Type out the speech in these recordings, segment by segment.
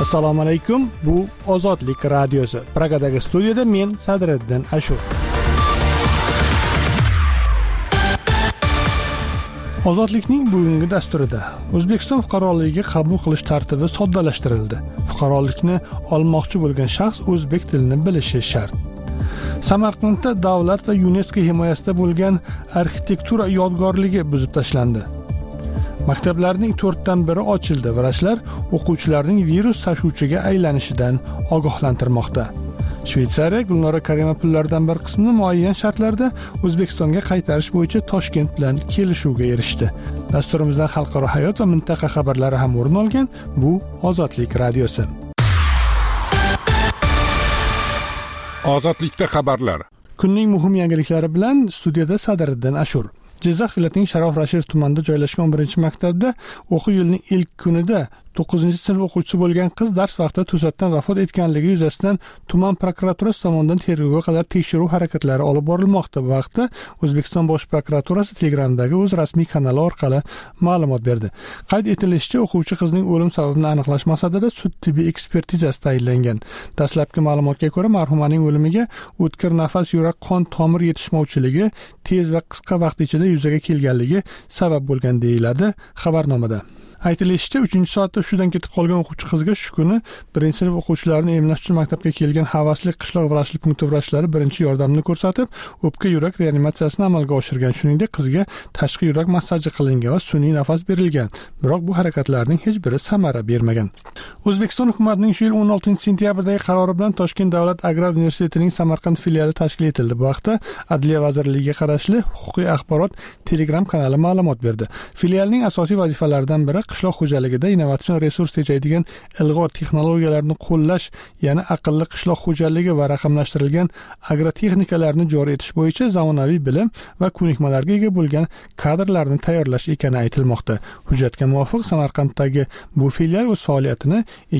Assalomu alaykum. Bu Ozodlik radiosi. Pragadagi studiyada men Sadriddin Ashur. Ozodlikning bugungi dasturida O'zbekiston fuqaroligiga qabul qilish tartibi soddalashtirildi. Fuqarolikni olmoqchi bo'lgan shaxs o'zbek tilini bilishi shart. Samarqandda davlat va UNESCO himoyasida bo'lgan arxitektura yodgorligi buzib tashlandi. Maktablarning 4dan biri ochildi. Vrachlar o'quvchilarning virus tashuvchiga aylanishidan ogohlantirmoqda. Shveysariya Gulnora Karimova pullardan bir qismini muayyan shartlarda O'zbekistonga qaytarish bo'yicha Toshkent bilan kelishuvga erishdi. Dasturimizdan xalqaro hayot va mintaqa xabarlari ham o'rin olgan. Bu Ozodlik radiosi. Ozodlikda xabarlar. Kunning muhim yangiliklari bilan studiyada Sadriddin Ashur. Jizzax viloyatining Sharof Rashidov tumanida joylashgan 11-maktabda o'quv yilining ilk kunida 9-sinf o'quvchisi bo'lgan qiz dars vaqtida to'satdan vafot etganligi yuzasidan tuman prokuraturasi tomonidan tergovga qadar tekshiruv harakatlari olib borilmoqda. Bu vaqtda O'zbekiston Bosh prokuraturasi Telegramdagi o'z rasmiy kanali orqali ma'lumot berdi. Qayd etilishicha, o'quvchi qizning o'lim sababini aniqlash maqsadida sud-tibbiy ekspertizasi tayinlangan. Dastlabki ma'lumotga ko'ra, marhumaning o'limiga o'tkir nafas, yurak, qon tomir yetishmovchiligi tez va qisqa vaqt ichida yuzaga kelganligi sabab bo'lgan deyiladi xabarnomada. Aytilishicha, 3-soatda hushidan ketib qolgan o'quvchi qizga shu kuni 1-sinf o'quvchilarini emlash uchun maktabga kelgan havasli qishloq vrachlik punkti vrachlari birinchi yordamni ko'rsatib, o'pka yurak reanimatsiyasini amalga oshirgan. Shuningdek, qizga tashqi yurak massaji qilingan va sun'iy nafas berilgan. Biroq bu harakatlarning hech biri samara bermagan. O'zbekiston hukumatining shu yil 16-sentyabrdagi qarori bilan Toshkent davlat agrar universitetining Samarqand filiali tashkil etildi. Bu haqda Adliya vazirligiga qarashli huquqiy axborot Telegram kanali ma'lumot berdi. Filialning asosiy vazifalaridan biri qishloq xo'jaligida innovatsion resurs tejaydigan ilg'or texnologiyalarni qo'llash, ya'ni aqlli qishloq xo'jaligi va raqamlashtirilgan agrotexnikalarni joriy etish bo'yicha zamonaviy bilim va ko'nikmalarga ega bo'lgan kadrlarni tayyorlash ekani aytilmoqda. Hujjatga muvofiq Samarqanddagi bu filial o'z faoliyatini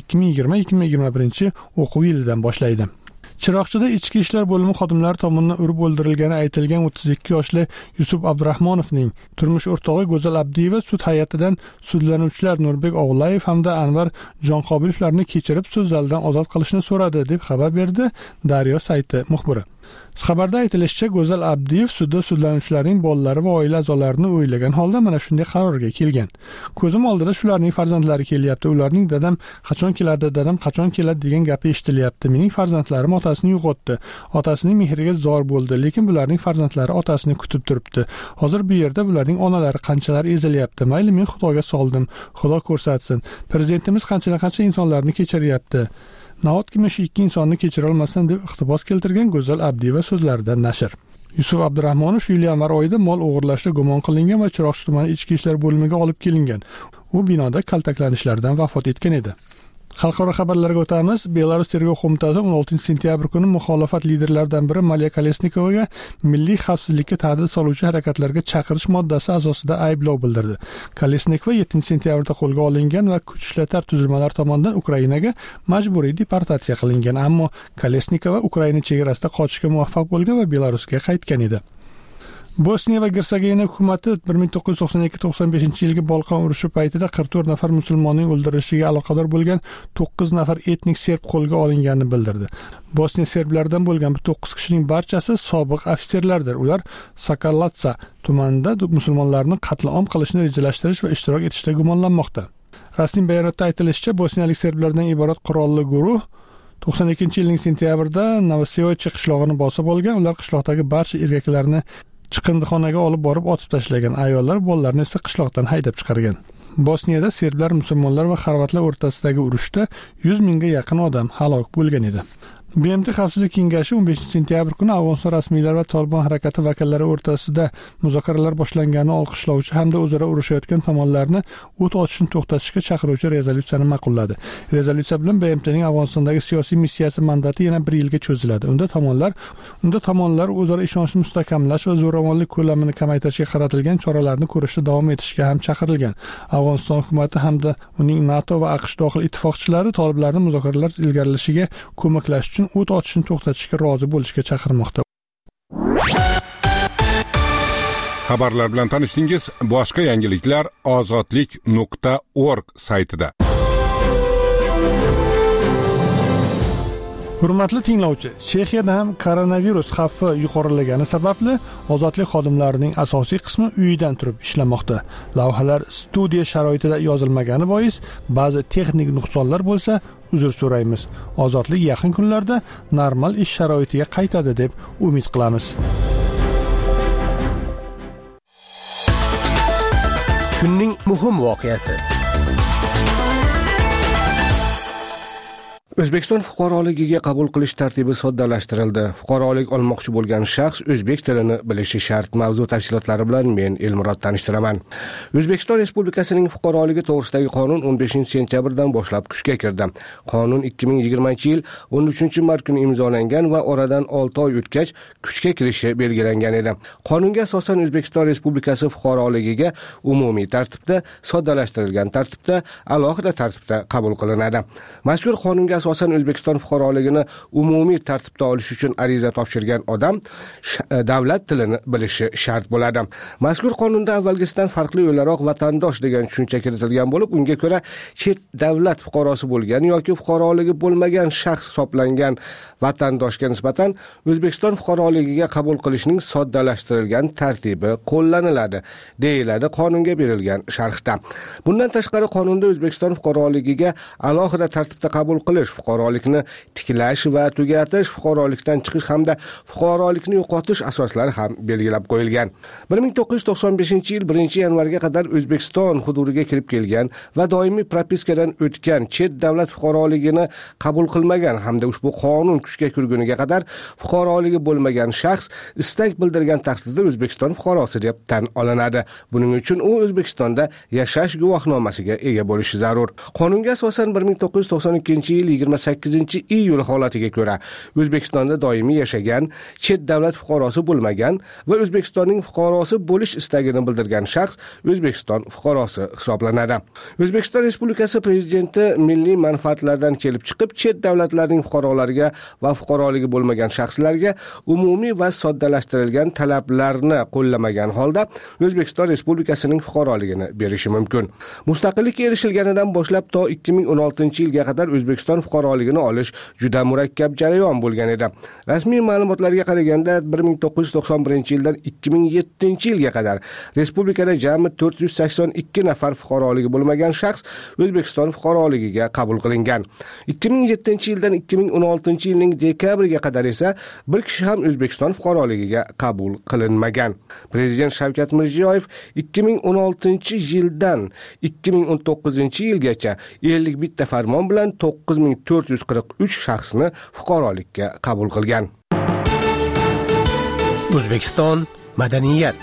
2020-2021 o'quv yilidan boshlaydi. Chiroqchida ichki ishlar bo'limi xodimlari tomonidan urib o'ldirilgani aytilgan 32 yoshli Yusuf Abdurahmonovning turmush o'rtog'i Go'zal Abdiyeva sud hay'atidan sudlanuvchilar Nurbek Og'layev hamda Anvar Jonqobilovlarni kechirib sud zalidan ozod qilishni so'radi, deb xabar berdi Daryo sayti muxbiri. Xabarda aytilishicha, Go'zal Abdiyev sudda sudlanuvchilarning bolalari va oila a'zolarini o'ylagan holda mana shunday qarorga kelgan. Ko'zim oldida shularning farzandlari kelyapti. Ularning dadam qachon keladi, dadam qachon keladi degan gapi eshitilyapti. Mening farzandlarim otasini yo'qotdi. Otasining mehriga zor bo'ldi, lekin bularning farzandlari otasini kutib turibdi. Hozir bu yerda bularning onalari qanchalar ezilyapti. Mayli, men Xudoga soldim. Xudo ko'rsatsin. Prezidentimiz qancha insonlarni kechiryapti. Nahotki men shu ikki insonni kechira olmasam deb iqtibos keltirgan Go'zal Abdiyeva so'zlaridan nashr. Yusuf Abdurahmonov yil yanvar oyida mol o'g'irlashda gumon qilingan va Chiroqchi tumani ichki ishlar bo'limiga olib kelingan. U binoda kaltaklanishlardan vafot etgan edi. Xalqaro xabarlarga o'tamiz. Belarus tergov qo'mitasi 16-sentyabr kuni muxolifat liderlaridan biri Maliya Kolesnikovaga milliy xavfsizlikka ta'dil soluvchi harakatlarga chaqirish moddasi asosida ayblov bildirdi. Kolesnikova 7-sentyabrda qo'lga olingan va kuch ishlatar tuzilmalar tomonidan Ukrainaga majburiy deportatsiya qilingan, ammo Kolesnikova Ukraina chegarasida qochishga muvaffaq bo'lgan va Belarusga qaytgan edi. Bosniya va Gersegovina hukumati 1992-95 yilgi Bolqon urushi paytida 44 nafar musulmonning o'ldirilishiga aloqador bo'lgan 9 nafar etnik serb qo'lga olinganini bildirdi. Bosniya serblaridan bo'lgan bu 9 kishining barchasi sobiq ofitserlardir. Ular Sakalatsa tumanida musulmonlarni qatlom qilishni rejalashtirish va ishtirok etishda gumonlanmoqda. Rasmiy bayonotda aytilishicha, bosniyalik serblardan iborat qurolli guruh 92-yilning sentyabrida Novosiyovich qishlog'ini bosib olgan. Ular qishloqdagi barcha erkaklarni chiqindixonaga olib borib otib tashlagan. Ayollar, bolalarni esa qishloqdan haydab chiqargan. Bosniyada serblar, musulmonlar va xorvatlar o'rtasidagi urushda 100 mingga yaqin odam halok bo'lgan edi. BMT Xavfsizlik kengashi 15-sentyabr kuni Afg'oniston rasmiylari va Tolibon harakati vakillari o'rtasida muzokaralar boshlanganini olqishlovchi hamda o'zaro urushayotgan tomonlarni o't ochishni to'xtatishga chaqiruvchi rezolyutsiyani ma'qulladi. Rezolyutsiya bilan BMTning Afg'onistondagi siyosiy missiyasi mandati yana 1 yilga cho'ziladi. Unda tomonlar o'zaro ishonchni mustahkamlash va zo'ravonlik ko'lamini kamaytirishga qaratilgan choralarni ko'rishda davom etishga ham chaqirilgan. Afg'oniston hukumati hamda uning NATO va AQSh dohil ittifoqchilari toliblarni muzokaralar ilgarilashiga ko'maklash uchun o't ochishni to'xtatishga rozi bo'lishga chaqirmoqda. Xabarlar bilan tanishdingiz. Boshqa yangiliklar ozodlik.org saytida. Hurmatli tinglovchi, Chexiyada ham koronavirus xavfi yuqorilagani sababli ozodlik xodimlarining asosiy qismi uyidan turib ishlamoqda. Lavhalar studiya sharoitida yozilmagani bois ba'zi texnik nuqsonlar bo'lsa, uzr so'raymiz. Ozodlik yaqin kunlarda normal ish sharoitiga qaytadi deb umid qilamiz. Kunning muhim voqeasi. O'zbekiston fuqaroligiga qabul qilish tartibi soddalashtirildi. Fuqarolik olmoqchi bo'lgan shaxs o'zbek tilini bilishi shart. Mavzu tafsilotlari bilan men Elmurod tanishtiraman. O'zbekiston Respublikasining fuqaroligi to'g'risidagi qonun 15-sentyabrdan boshlab kuchga kirdi. Qonun 2020-yil 13-mart kuni imzolangan va oradan 6 oy o'tgach kuchga kirishi belgilangan edi. Qonunga asosan O'zbekiston Respublikasi fuqaroligiga umumiy tartibda, soddalashtirilgan tartibda, alohida tartibda qabul qilinadi. Mazkur qonunga asosan O'zbekiston fuqaroligini umumiy tartibda olish uchun ariza topshirgan odam davlat tilini bilishi shart bo'ladi. Mazkur qonunda avvalgisidan farqli o'laroq vatandosh degan tushuncha kiritilgan bo'lib, unga ko'ra chet davlat fuqarosi bo'lgan yoki fuqaroligi bo'lmagan shaxs hisoblangan vatandoshga nisbatan O'zbekiston fuqaroligiga qabul qilishning soddalashtirilgan tartibi qo'llaniladi, deyiladi qonunga berilgan sharhda. Bundan tashqari qonunda O'zbekiston fuqaroligiga alohida tartibda qabul qilish, fuqarolikni tiklash va tugatish, fuqarolikdan chiqish hamda fuqarolikni yo'qotish asoslari ham belgilab qo'yilgan. 1995-yil 1-yanvarga qadar O'zbekiston hududiga kirib kelgan va doimiy propiskadan o'tgan chet davlat fuqaroligini qabul qilmagan hamda ushbu qonun kuchga kirguniga qadar fuqaroligi bo'lmagan shaxs istak bildirgan taqdirda O'zbekiston fuqarosi deb tan olinadi. Buning uchun u O'zbekistonda yashash guvohnomasiga ega bo'lishi zarur. Qonunga asosan 1992-yil 28-iyul holatiga ko'ra O'zbekistonda doimiy yashagan, chet davlat fuqarosi bo'lmagan va O'zbekistonning fuqarosi bo'lish istagini bildirgan shaxs O'zbekiston fuqarosi hisoblanadi. O'zbekiston Respublikasi Prezidenti milliy manfaatlardan kelib chiqib, chet davlatlarning fuqarolariga va fuqaroligi bo'lmagan shaxslarga umumiy va soddalashtirilgan talablarni qo'llamagan holda O'zbekiston Respublikasining fuqaroligini berishi mumkin. Mustaqillikka erishilganidan boshlab to 2016-yilga qadar O'zbekiston fuqaroligini olish juda murakkab jarayon bo'lgan edi. Rasmiy ma'lumotlarga qaraganda 1991-yildan 2007-yilga qadar respublikada jami 482 nafar fuqaroligi bo'lmagan shaxs O'zbekiston fuqaroligiga qabul qilingan. 2007-yildan 2016-yilning dekabriga qadar esa bir kishi ham O'zbekiston fuqaroligiga qabul qilinmagan. Prezident Shavkat Mirziyoyev 2016-yildan 2019-yilgacha 51 farmon bilan 9443 shaxsni fuqarolikka qabul qilgan. O'zbekiston madaniyat.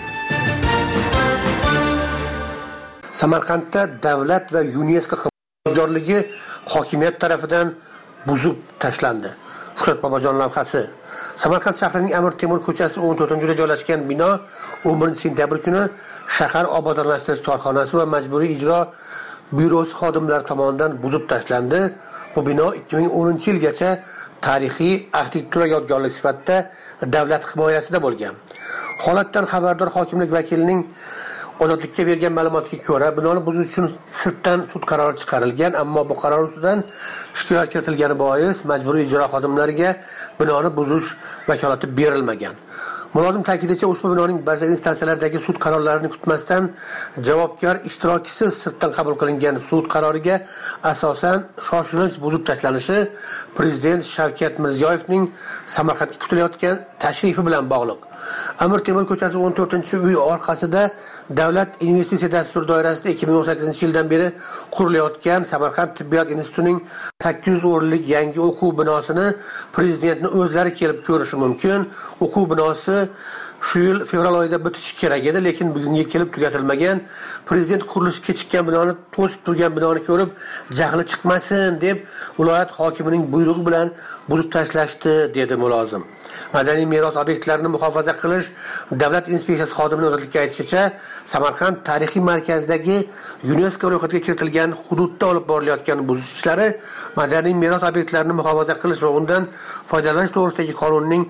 Samarqandda davlat va UNESCO xizmatkorligi hokimiyat tomonidan buzib tashlandi. Shuhrat Bobojon lavhasi. Samarqand shahrining Amir Temur ko'chasi 14-yo'lda joylashgan bino 11-sentyabr kuni shahar obodonlashtirish korxonasi va majburiy ijro byurosi xodimlari tomonidan buzib tashlandi. Bu bino 2010-yilgacha tarixiy arxitektura yodgorligi sifatida davlat himoyasida bo'lgan. Holatdan xabardor hokimlik vakilining ozodlikka bergan ma'lumotga ko'ra, binoni buzish uchun sirtdan sud qarori chiqarilgan, ammo bu qaror ustidan shikoyat kiritilgani bois majburiy ijro xodimlariga binoni buzish vakolati berilmagan. Mulozim ta'kidlashi ushbu binoning barcha instansiyalardagi sud qarorlarini kutmasdan javobgar ishtirokisiz sirtdan qabul qilingan sud qaroriga asosan shoshilinch buzib tashlanishi Prezident Shavkat Mirziyoyevning Samarqandga kutilayotgan tashrifi bilan bog'liq. Amir Temur ko'chasi 14-uy orqasida Davlat investitsiya dasturi doirasida 2018-yildan beri qurilayotgan Samarqand tibbiyot institutining 800 o'rinlik yangi o'quv binosini prezidentni o'zlari kelib ko'rishi mumkin. O'quv binosi shu yil fevral oyida bitishi kerak edi, lekin bugunga kelib tugatilmagan. Prezident qurilishi kechikkan binoni, to'sib turgan binoni ko'rib, jahli chiqmasin deb viloyat hokimining buyrug'i bilan buzib tashlashdi, dedi mulozim. Madaniy meros obyektlarini muhofaza qilish davlat inspeksiyasi xodimining ozodlikka aytishicha, Samarqand tarixiy markazidagi UNESCO ro'yxatiga kiritilgan hududda olib borilayotgan buzish ishlari madaniy meros obyektlarini muhofaza qilish va undan foydalanish to'g'risidagi qonunning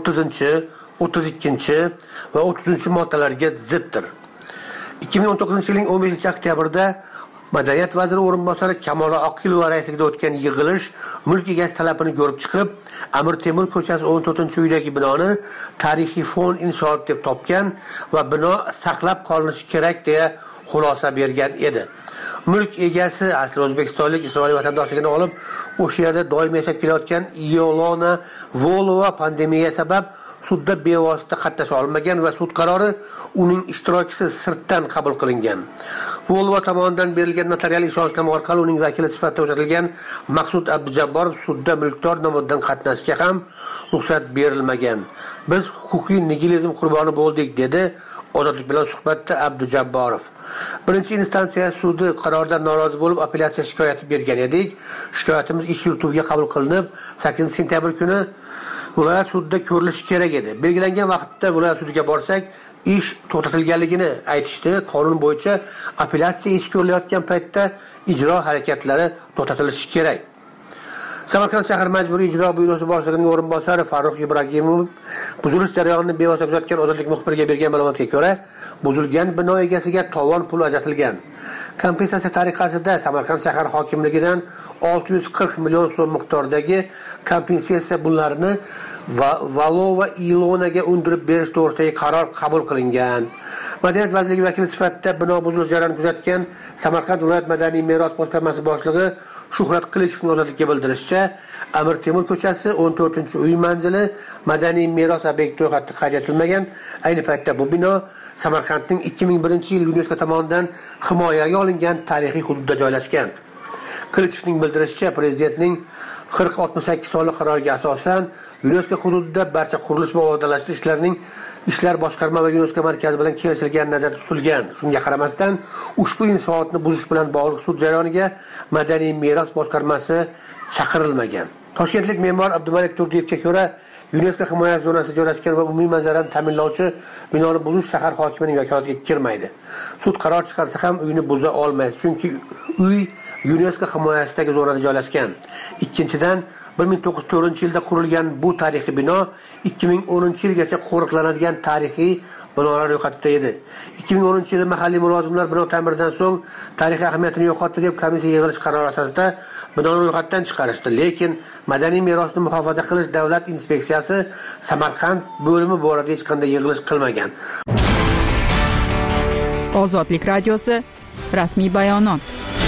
32 va 33 moddalariga ziddir. 2019-yilning 15-oktyabrda Madaniyat vaziri o'rinbosari Kamola Oqilova raisligida o'tgan yig'ilish mulk egasi talabini ko'rib chiqib, Amir Temur ko'chasi 14-uydagi binoni tarixiy fond inshoot deb topgan va bino saqlab qolinishi kerak deya xulosa bergan edi. Mulk egasi asli o'zbekistonlik Isroil vatandoshligini olib, o'sha yerda doim yashab kelayotgan Yolona Volova pandemiya sabab sudda bevosita qatnasha olmagan va sud qarori uning ishtirokisiz sirtdan qabul qilingan. Volova tomonidan berilgan notarial ishonchnoma orqali uning vakili sifatida ko'rsatilgan Maqsud Abdujabborov sudda mulkdor nomidan qatnashishga ham ruxsat berilmagan. Biz huquqiy nigilizm qurboni bo'ldik, dedi Ozodlik bilan suhbatda Abdujabborov. Birinchi instansiya sudi qarordan norozi bo'lib apellyatsiya shikoyati bergan edik. Shikoyatimiz ish yurituviga qabul qilinib, 8-sentyabr kuni viloyat sudida ko'rilishi kerak edi. Belgilangan vaqtda viloyat sudiga borsak, ish to'xtatilganligini aytishdi. Qonun bo'yicha apellyatsiya ish ko'rilayotgan paytda ijro harakatlari to'xtatilishi kerak. Samarqand shahar majburiy ijro byurosi boshlig'ining o'rinbosari Farruh Ibragimov buzilish jarayonini bevosita kuzatgan Ozodlik muxbiriga bergan ma'lumotga ko'ra, buzilgan bino egasiga tovon pul ajratilgan. Kompensatsiya tariqasida Samarqand shahar hokimligidan 640 million so'm miqdoridagi kompensatsiya pullarini Valova Ilonaga undirib berish to'g'risidagi qaror qabul qilingan. Madaniyat vazirligi vakili sifatida bino buzilish jarayonini kuzatgan Samarqand viloyat madaniy meros boshqarmasi boshlig'i Shuhrat Qilichovning Ozodlikka bildirishicha, Amir Temur ko'chasi 14-uy manzili madaniy meros obyekti ro'yxatga qayd etilmagan. Ayni paytda bu bino Samarqandning 2001-yil UNESCO tomonidan himoyaga olingan tarixiy hududda joylashgan. Qilichovning bildirishicha, prezidentning 4068 sonli qaroriga asosan UNESCO hududida barcha qurilish va obodonlashtirish ishlarining ishlar boshqarma va UNESCO markazi bilan kelishilgani nazarda tutilgan. Shunga qaramasdan, ushbu inshootni buzish bilan bog'liq sud jarayoniga madaniy meros boshqarmasi chaqirilmagan. Toshkentlik me'mor Abdumalik Turdiyevga ko'ra, UNESCO himoya zonasida joylashgan va umumiy manzarani ta'minlovchi binoni buzish shahar hokimining vakolatiga kirmaydi. Sud qaror chiqarsa ham uyni buza olmaydi, chunki uy UNESCO himoyasidagi zonada joylashgan. Ikkinchidan, 1904-yilda qurilgan bu tarixiy bino 2010-yilgacha qo'riqlanadigan tarixiy binolar ro'yxatida edi. 2010-yilda mahalliy mulozimlar bino ta'mirdan so'ng tarixiy ahamiyatini yo'qotdi deb komissiya yig'ilish qarori asosida binoni ro'yxatdan chiqarishdi. Lekin madaniy merosni muhofaza qilish davlat inspeksiyasi Samarqand bo'limi borasida hech qanday yig'ilish qilmagan. Ozodlik radiosi rasmiy bayonot.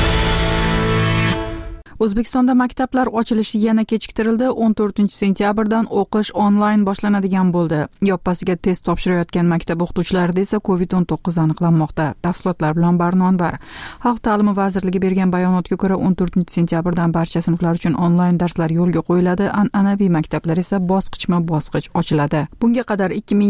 O'zbekistonda maktablar ochilishi yana kechiktirildi. 14-sentyabrdan o'qish onlayn boshlanadigan bo'ldi. Yoppasiga test topshirayotgan maktab o'qituvchilarida esa COVID-19 aniqlanmoqda. Tafsilotlar bilan Barnonbar. Xalq ta'limi vazirligi bergan bayonotga ko'ra, 14-sentyabrdan barcha sinflar uchun onlayn darslar yo'lga qo'yiladi. An'anaviy maktablar esa bosqichma-bosqich ochiladi. Bunga qadar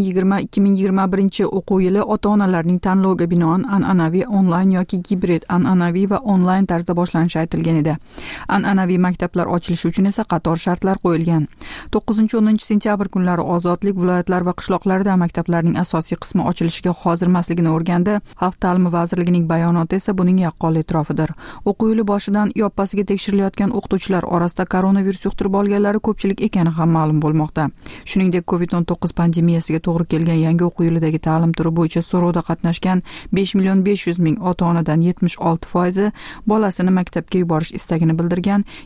2020-2021 o'quv yili ota-onalarning tanloviga binoan an'anaviy onlayn yoki gibrid, an'anaviy va onlayn tarzda boshlanishi aytilgan edi. An'anaviy maktablar ochilishi uchun esa qator shartlar qo'yilgan. 9-10 sentyabr kunlari Ozodlik viloyatlar va qishloqlarida maktablarning asosiy qismi ochilishiga hozir emasligini o'rgandi. Xalq ta'limi vazirligining bayonoti esa buning yaqqol e'tirofidir. O'quv yili boshidan yoppasiga tekshirilayotgan o'qituvchilar orasida koronavirus yuqtirib olganlari ko'pchilik ekani ham ma'lum bo'lmoqda. Shuningdek, COVID-19 pandemiyasiga to'g'ri kelgan yangi o'quv yilidagi ta'lim turi bo'yicha so'rovda qatnashgan 5.500.000 ota-onadan 76% bolasini maktabga yuborish istagini bildirgan,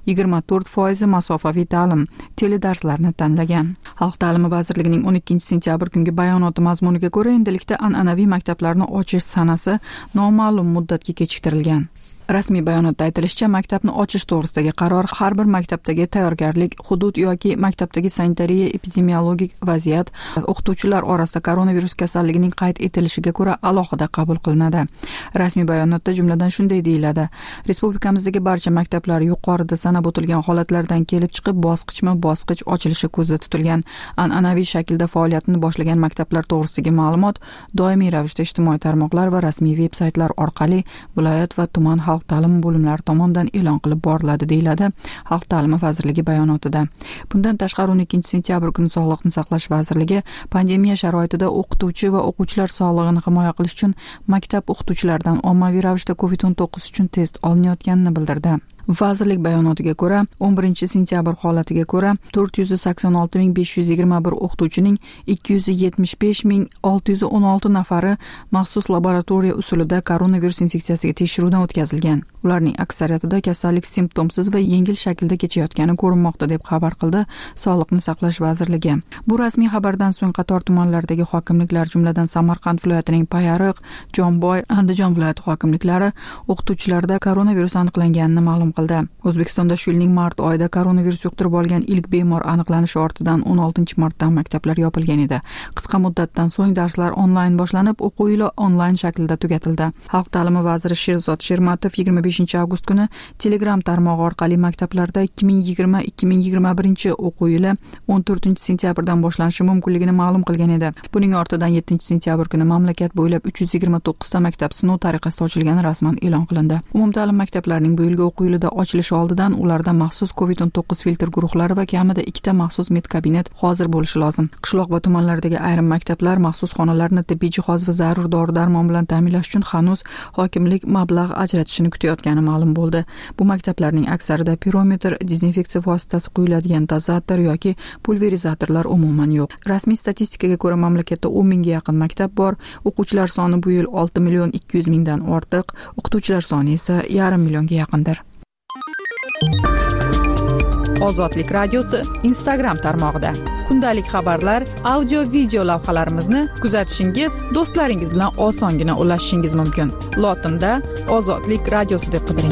24% masofaviy ta'lim, teledarslarni tanlagan. Xalq ta'limi vazirligining 12-sentyabr kungi bayonoti mazmuniga ko'ra, endilikda an'anaviy maktablarni ochish sanasi noma'lum muddatga kechiktirilgan. Rasmiy bayonotda aytilishicha, maktabni ochish to'g'risidagi qaror har bir maktabdagi tayyorgarlik, hudud yoki maktabdagi sanitariya epidemiologik vaziyat, o'qituvchilar orasida koronavirus kasalligining qayd etilishiga ko'ra alohida qabul qilinadi. Rasmiy bayonotda jumladan shunday deyiladi: Respublikamizdagi barcha maktablar yuqorida sanab o'tilgan holatlardan kelib chiqib bosqichma-bosqich ochilishi ko'zda tutilgan. An'anaviy shaklda faoliyatini boshlagan maktablar to'g'risidagi ma'lumot doimiy ravishda ijtimoiy tarmoqlar va rasmiy veb-saytlar orqali viloyat va tuman xalq ta'limi bo'limlari tomonidan e'lon qilib boriladi, deyiladi Xalq ta'limi vazirligi bayonotida. Bundan tashqari 12-sentyabr kuni Sog'liqni saqlash vazirligi pandemiya sharoitida o'qituvchi va o'quvchilar sog'lig'ini himoya qilish uchun maktab o'qituvchilaridan ommaviy ravishda COVID-19 uchun test olinayotganini bildirdi. Vazirlik bayonotiga ko'ra, 11-sentyabr holatiga ko'ra 486.521 o'qituvchining 275.616 nafari maxsus laboratoriya usulida koronavirus infeksiyasiga tekshiruvdan o'tkazilgan. Ularning aksariyatida kasallik simptomsiz va yengil shaklda kechayotgani ko'rinmoqda deb xabar qildi Sog'liqni saqlash vazirligi. Bu rasmiy xabardan so'ng qator tumanlardagi hokimliklar, jumladan Samarqand viloyatining Payariq, Jomboy, Andijon viloyati hokimliklari o'qituvchilarda koronavirus aniqlanganini ma'lum qildi. O'zbekistonda shu yilning mart oyida koronavirus yuqtirib olgan ilk bemor aniqlanishi ortidan 16-martdan maktablar yopilgan edi. Qisqa muddatdan so'ng darslar onlayn boshlanib, o'quv yili onlayn shaklda tugatildi. Xalq ta'limi vaziri Sherzod Shermatov 25-avgust kuni Telegram tarmog'i orqali maktablarda 2020-2021 o'quv yili 14-sentyabrdan boshlanishi mumkinligini ma'lum qilgan edi. Buning ortidan 7-sentyabr kuni mamlakat bo'ylab 329 ta maktab sinov tariqasida ochilgani rasman e'lon qilindi. Umumta'lim maktablarining bu yilgi o'quv yilida ochilishi oldidan ularda maxsus COVID-19 filtr guruhlari va kamida 2 ta maxsus medkabinet hozir bo'lishi lozim. Qishloq va tumanlardagi ayrim maktablar maxsus xonalarni tibbiy jihoz va zarur dori-darmon bilan ta'minlash uchun hanuz hokimlik mablag' ajratishini kutayotgani ma'lum bo'ldi. Bu maktablarning aksarida pirometr, dezinfeksiya vositasi quyiladigan dozator yoki pulverizatorlar umuman yo'q. Rasmiy statistikaga ko'ra mamlakatda 10 mingga yaqin maktab bor. O'quvchilar soni bu yil 6.200.000 dan ortiq, o'qituvchilar soni esa 5,5 millionga yaqindir. Ozodlik radiosi Instagram tarmog'ida kundalik xabarlar, audio, video lavhalarimizni kuzatishingiz, do'stlaringiz bilan osongina ulashishingiz mumkin. Lotinda Ozodlik radiosi deb qidiring.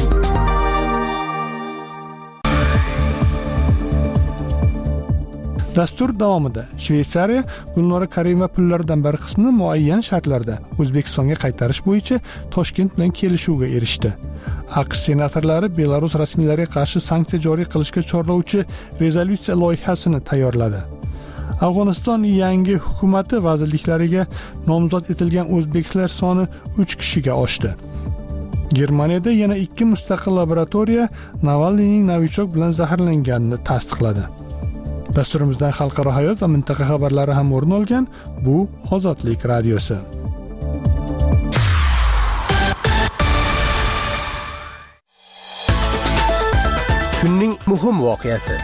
Dastur davomida Shveysariya Gulnora Karimova pullaridan bir qismini muayyan shartlarda O'zbekistonga qaytarish bo'yicha Toshkent bilan kelishuvga erishdi. AQSh senatorlari Belarus rasmiylariga qarshi sanksiya joriy qilishga chorlovchi rezolyutsiya loyihasini tayyorladi. Afg'oniston yangi hukumati vazirliklariga nomzod etilgan o'zbeklar soni 3 kishiga oshdi. Germaniyada yana 2 mustaqil laboratoriya Navalniyning novichok bilan zaharlanganini tasdiqladi. Dasturimizdan xalqaro hayot va mintaqa xabarlari ham o'rin olgan. Bu Ozodlik radiosi. Kunning muhim voqeasi.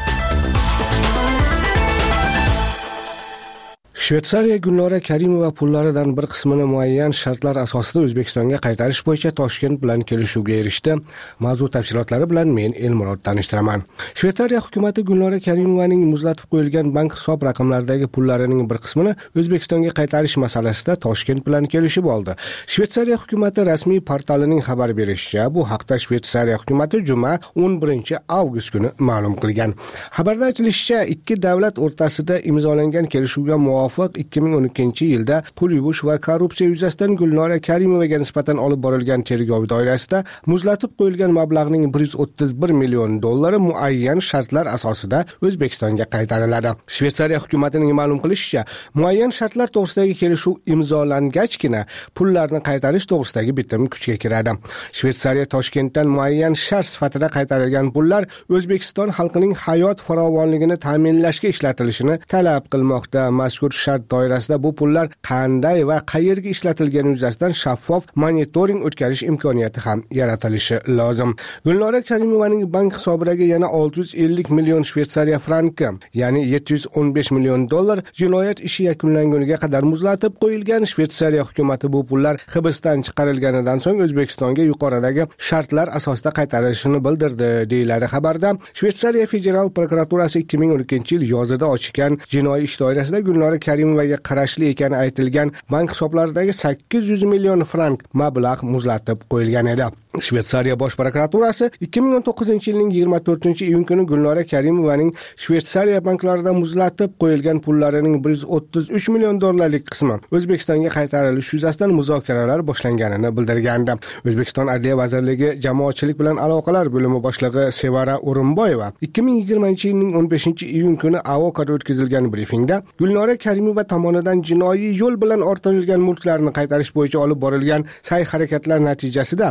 Shveysariya Gulnora Karimova pullaridan bir qismini muayyan shartlar asosida O'zbekistonga qaytarish bo'yicha Toshkent bilan kelishuvga erishdi. Mavzu tafsilotlari bilan men Elmurod tanishtiraman. Shveysariya hukumatı Gulnora Karimovaning muzlatib qo'yilgan bank hisob raqamlaridagi pullarining bir qismini O'zbekistonga qaytarish masalasida Toshkent bilan kelishib oldi. Shveysariya hukumatı rasmiy portalining xabar berishicha, bu haqda Shveysariya hukumatı juma 11-avgust kuni ma'lum qilgan. Xabarda aytilishicha, ikki davlat o'rtasida imzolangan kelishuvga muvofiq 2012-yilda pul yuvish va korrupsiya yuzasidan Gulnora Karimovaga nisbatan olib borilgan tergov doirasida muzlatib qo'yilgan mablag'ning $131 million muayyan shartlar asosida O'zbekistonga qaytariladi. Shveysariya hukumatining ma'lum qilishicha, muayyan shartlar to'g'risidagi kelishuv imzolangachgina pullarni qaytarish to'g'risidagi bitim kuchga kiradi. Shveysariya Toshkentdan muayyan shart sifatida qaytarilgan pullar O'zbekiston xalqining hayot farovonligini ta'minlashga ishlatilishini talab qilmoqda. Mazkur shart doirasida bu pullar qanday va qayerga ishlatilgani yuzasidan shaffof monitoring o'tkazish imkoniyati ham yaratilishi lozim. Gulnora Karimovaning bank hisobiga yana 650 million Shveysariya franki, ya'ni $715 million jinoyat ishi yakunlanguniga qadar muzlatib qo'yilgan. Shveysariya hukumatı bu pullar hibsdan chiqarilganidan so'ng O'zbekistonga yuqoridagi shartlar asosida qaytarilishini bildirdi, deyiladi xabarda. Shveysariya federal prokuraturasi 2012-yil yozida ochgan jinoiy ish doirasida Gulnora Karimovaga qarashli ekani aytilgan bank hisoblaridagi 800 million frank mablag' muzlatib qo'yilgan edi. Shveysariya bosh prokuraturasi 2019-yilning 24-iyun kuni Gulnora Karimovaning Shveysariya banklarida muzlatib qo'yilgan pullarining $133 million qismi O'zbekistonga qaytarilish yuzasidan muzokaralar boshlanganini bildirgandi. O'zbekiston Adliya vazirligi jamoatchilik bilan aloqalar bo'limi boshlig'i Sevara O'rinboyeva 2020-yilning 15-iyun kuni AOKda o'tkazilgan brifingda Gulnora Karimova tomonidan jinoiy yo'l bilan orttirilgan mulklarni qaytarish bo'yicha olib borilgan sa'y-harakatlar natijasida joriy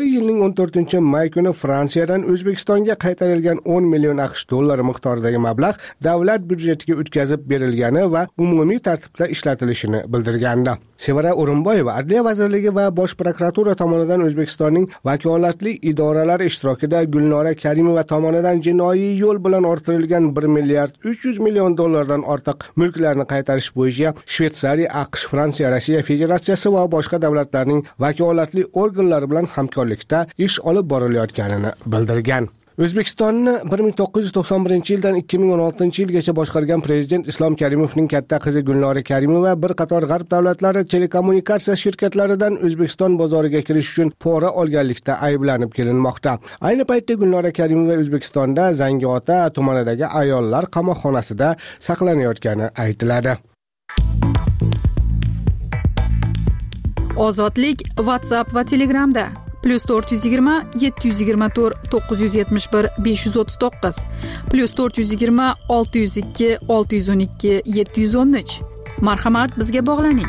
joriy yilning 14-may kuni Fransiyadan O'zbekistonga qaytarilgan 10 million AQSh dollari miqdoridagi mablag' davlat byudjetiga o'tkazib berilgani va umumiy tartibda ishlatilishini bildirgandi. Sevara O'rinboyeva Adliya vazirligi va Bosh prokuratura tomonidan O'zbekistonning vakolatli idoralari ishtirokida Gulnora Karimova tomonidan jinoiy yo'l bilan orttirilgan 1 milliard 300 million dollardan ortiq mulklarni qaytarish bo'yicha Shveysariya, AQSh, Fransiya, Rossiya Federatsiyasi va boshqa davlatlarning vakolatli organlari bilan hamkorlikda ish olib borilayotganini bildirgan. O'zbekistonni 1991-yildan 2016-yilgacha boshqargan prezident Islom Karimovning katta qizi Gulnora Karimova bir qator g'arb davlatlari telekommunikatsiya shirkatlaridan O'zbekiston bozoriga kirish uchun pora olganlikda ayblanib kelinmoqda. Ayni paytda Gulnora Karimova O'zbekistonda Zangiota tumanidagi ayollar qamoqxonasida saqlanayotgani aytiladi. Ozodlik WhatsApp va Telegramda +420 724 971 539 +420 602 612 713. Marhamat, bizga bog'laning.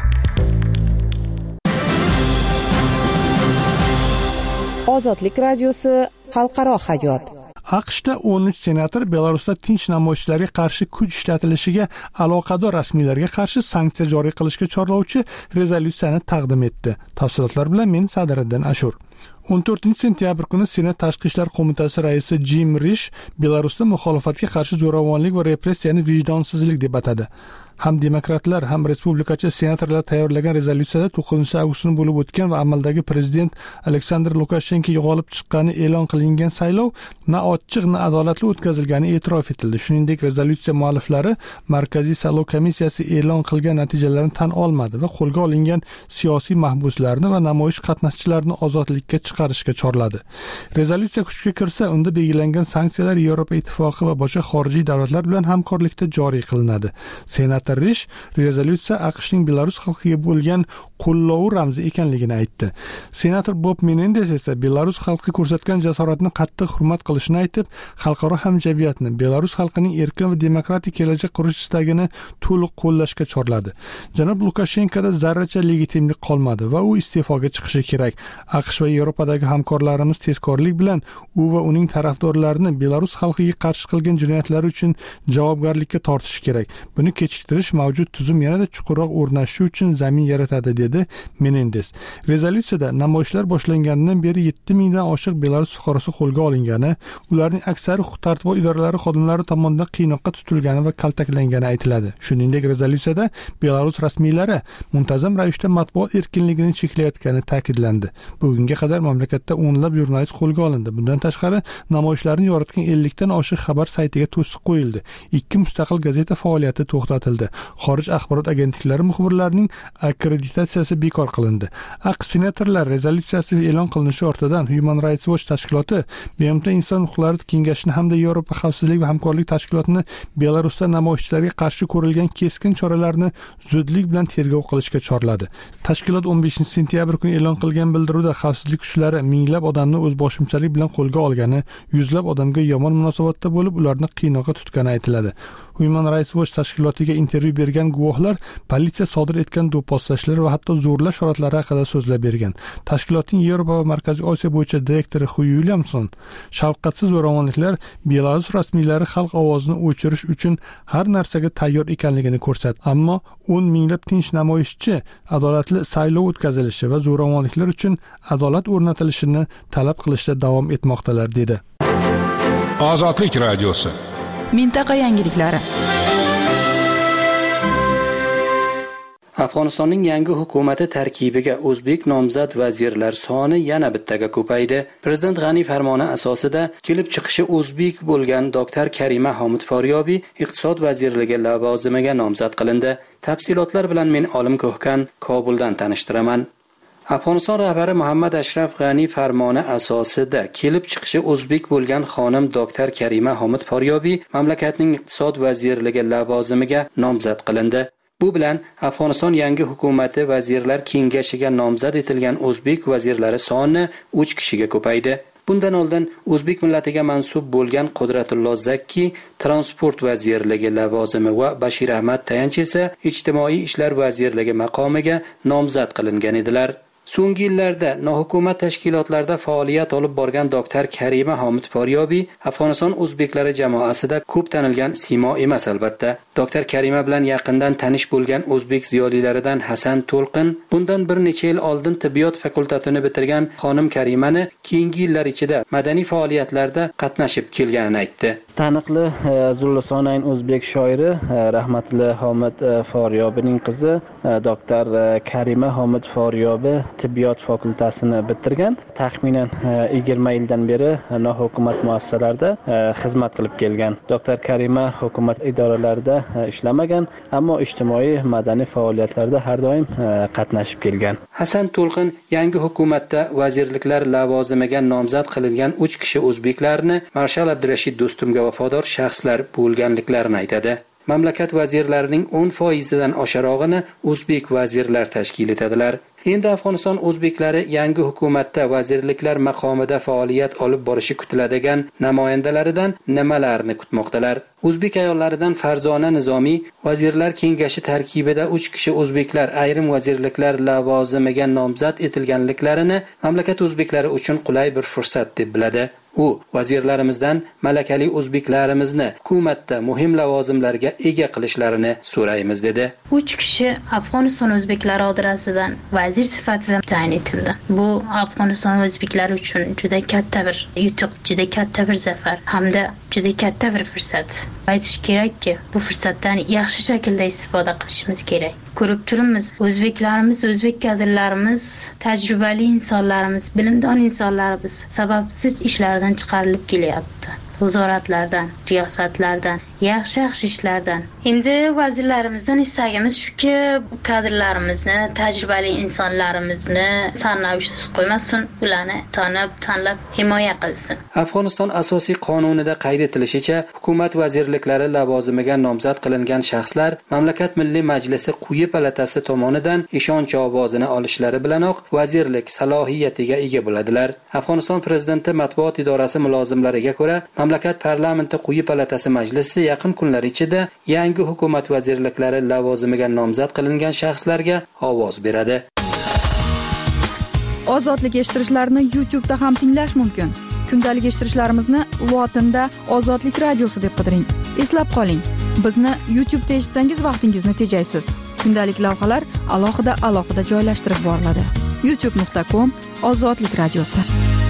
Ozodlik radiosi xalqaro hayot. AQShda 13 senator Belarusda tinch namoyishlarga qarshi kuch ishlatilishiga aloqador rasmiylarga qarshi sanksiya joriy qilishga chorlovchi rezolyutsiyani taqdim etdi. Tafsilotlar bilan men Sadiriddin Ashur. 14-sentyabr kuni Senat Tashqi ishlar qo'mitasi raisi Jim Rish Belarusda muxolifatga qarshi zo'ravonlik va repressiyani vijdonsizlik deb atadi. Ham demokratlar, ham respublikachi senatorlar tayyorlagan rezolyutsiyada 9-avgustda bo'lib o'tgan va amaldagi prezident Aleksandr Lukashenko g'olib chiqqani e'lon qilingan saylov na ochiq, na adolatli o'tkazilgani e'tirof etildi. Shuningdek, rezolyutsiya mualliflari Markaziy saylov komissiyasi e'lon qilgan natijalarni tan olmadi va qo'lga olingan siyosiy mahbuslarni va namoyish qatnashchilarini ozodlikka chiqarishga chorladi. Rezolyutsiya kuchga kirsa, unda belgilangan sanksiyalar Yevropa ittifoqi va boshqa xorijiy davlatlar bilan hamkorlikda joriy qilinadi. Senat Rish rezolyutsiya AQShning Belarus xalqiga bo'lgan qo'llovi ramzi ekanligini aytdi. Senator Bob Menendez esa Belarus xalqi ko'rsatgan jasoratni qattiq hurmat qilishini aytib, xalqaro hamjamiyatni Belarus xalqining erkin va demokratik kelajak qurish istagini to'liq qo'llashga chorladi. Janob Lukashenkoda zarracha legitimlik qolmadi va u iste'foga chiqishi kerak. AQSh va Yevropadagi hamkorlarimiz tezkorlik bilan u va uning tarafdorlarini Belarus xalqiga qarshi qilgan jinoyatlari uchun javobgarlikka tortishi kerak. Buni kechiktirish mavjud tuzum yanada chuqurroq o'rnashishi uchun zamin yaratadi, dedi Menendez. Rezolyutsiyada namoyishlar boshlanganidan beri 7000 dan oshiq Belarus fuqarosi qo'lga olingani, ularning aksari huquq-tartibot idoralari xodimlari tomonidan qiynoqqa tutilgani va kaltaklangani aytiladi. Shuningdek, rezolyutsiyada Belarus rasmiylari muntazam ravishda matbuot erkinligini cheklayotgani ta'kidlandi. Bugunga qadar mamlakatda o'nlab jurnalist qo'lga olindi. Bundan tashqari, namoyishlarni yoritgan 50 dan oshiq xabar saytiga to'siq qo'yildi. 2 mustaqil gazeta faoliyati to'xtatildi. Xorij axborot agentliklari muxbirlarining akkreditatsiyasi bekor qilindi. AQSh senatorlar rezolyutsiyasi e'lon qilinishi ortidan Human Rights Watch tashkiloti, BMT Inson huquqlari kengashini hamda Yevropa xavfsizlik va hamkorlik tashkilotini Belarusda namoyishchilarga qarshi ko'rilgan keskin choralarni zudlik bilan tergov qilishga chorladi. Tashkilot 15-sentyabr kuni e'lon qilgan bildiruvda xavfsizlik kuchlari minglab odamni o'z boshimchalik bilan qo'lga olgani, yuzlab odamga yomon munosabatda bo'lib, ularni qiynoqqa tutgani aytiladi. Human Rights Watch tashkilotiga intervyu bergan guvohlar politsiya sodir etgan do'pposlashlar va hatto zo'rlash holatlari haqida so'zlab bergan. Tashkilotning Yevropa va Markaziy Osiyo bo'yicha direktori Hu Williamson shafqatsiz zo'ravonliklar Belarus rasmiylari xalq ovozini o'chirish uchun har narsaga tayyor ekanligini ko'rsatdi. Ammo 10 minglab tinch namoyishchi adolatli saylov o'tkazilishi va zo'ravonliklar uchun adolat o'rnatilishini talab qilishda davom etmoqdalar, dedi. Ozodlik radiosi. Mintaqa yangiliklari. Afg'onistonning yangi hukumati tarkibiga o'zbek nomzod vazirlar soni yana bittaga ko'paydi. Prezident G'ani farmoni asosida kelib chiqishi o'zbek bo'lgan doktor Karima Xomut Foryobiy iqtisod vazirligi lavozimiga nomzod qilindi. Tafsilotlar bilan men Olim Ko'hkan Kobuldan tanishtiraman. Afg'oniston rahbari Muhammad Ashraf G'ani farmoni asosida kelib chiqishi o'zbek bo'lgan xonim doktor Karima Xomut Foryobiy mamlakatning iqtisod vazirligi lavozimiga nomzod qilindi. Bu bilan Afg'oniston yangi hukumati vazirlar kengashiga nomzod etilgan o'zbek vazirlari soni 3 kishiga ko'paydi. Bundan oldin o'zbek millatiga mansub bo'lgan Qudratullo Zakki transport vazirligi lavozimi va Bashir Ahmad Tayanch esa ijtimoiy ishlar vazirligi maqomiga nomzod qilingan edilar. So'nggi yillarda nohukumat tashkilotlarda faoliyat olib borgan doktor Karima Homid Poryobiy Afg'oniston o'zbeklari jamoasida ko'p tanilgan siymo emas albatta. Doktor Karima bilan yaqindan tanish bo'lgan o'zbek ziyolilaridan Hasan To'lqin bundan bir necha yil oldin tibbiyot fakultetini bitirgan xonim Karimani keyingi yillar ichida madaniy faoliyatlarda qatnashib kelganini aytdi. Taniqli Zullusonayn o'zbek shoiri rahmatli Homid Foryobining qizi doktor Karima Homid Foryobi tibbiyot fakultetini bitirgan. Taxminan 20 yildan beri nohukumat muassasalarida xizmat qilib kelgan. Doktor Karima hukumat idoralarida ishlamagan, ammo ijtimoiy madaniy faoliyatlarda har doim qatnashib kelgan. Hasan To'lqin yangi hukumatda vazirliklar lavozimiga nomzod qilingan 3 kishi o'zbeklarni Marshal Abdurashid Do'stumga vafodor shaxslar bo'lganliklarini aytadi. Mamlakat vazirlarining 10%dan osharog'ini o'zbek vazirlar tashkil etadilar. Endi Afg'oniston o'zbeklari yangi hukumatda vazirliklar maqomida faoliyat olib borishi kutiladigan namoyandalaridan nimalarni kutmoqdalar? O'zbek ayollaridan Farzona Nizomiy Vazirlar Kengashi tarkibida 3 kishi o'zbeklar ayrim vazirliklar lavozimiga nomzod etilganliklarini mamlakat o'zbeklari uchun qulay bir fursat deb biladi. U vazirlarimizdan malakali o'zbeklarimizni hukumatda muhim lavozimlarga ega qilishlarini so'raymiz dedi. 3 kishi Afg'oniston o'zbeklari orasidan vazir sifatida tayin etildi. Bu Afg'oniston o'zbeklari uchun juda katta bir yutuq, juda katta bir zafar hamda juda katta bir fursat. Aytish kerakki, bu fursatdan yaxshi shaklda istifoda qilishimiz kerak. Ko'rib turibmiz, o'zbeklarimiz, o'zbek kadrlarimiz, tajribali insonlarimiz, bilimdon insonlarimiz sababsiz ishlardan chiqarilib kelyapti. Nazoratlardan, riyosatlardan, yaxshi ishlardan. Endi vazirlarimizdan istagimiz shuki, kadrlarimizni, tajribali insonlarimizni sarnavishsiz qo'ymasin, ularni tanlab himoya qilsin. Afg'oniston asosiy qonunida qayd etilishicha, hukumat vazirliklari lavozimiga nomzod qilingan shaxslar mamlakat Milliy Majlisi quyi palatasi tomonidan ishonch ovozini olishlari bilanoq vazirlik salohiyatiga ega bo'ladilar. Afg'oniston prezidenti matbuot idorasi mulozimlariga ko'ra, mamlakat parlamenti quyi palatasi majlisi yaqin kunlar ichida yangi hukumat vazirliklari lavozimiga nomzod qilingan shaxslarga ovoz beradi. Ozodlik eshittirishlarni YouTube'da ham tinglash mumkin. Kundalik eshittirishlarimizni lotinda Ozodlik radiosi deb qidiring. Eslab qoling, bizni YouTube'da eshitsangiz vaqtingizni tejaysiz. Kundalik lavhalar alohida joylashtirib boriladi. youtube.com/Ozodlik radiosi.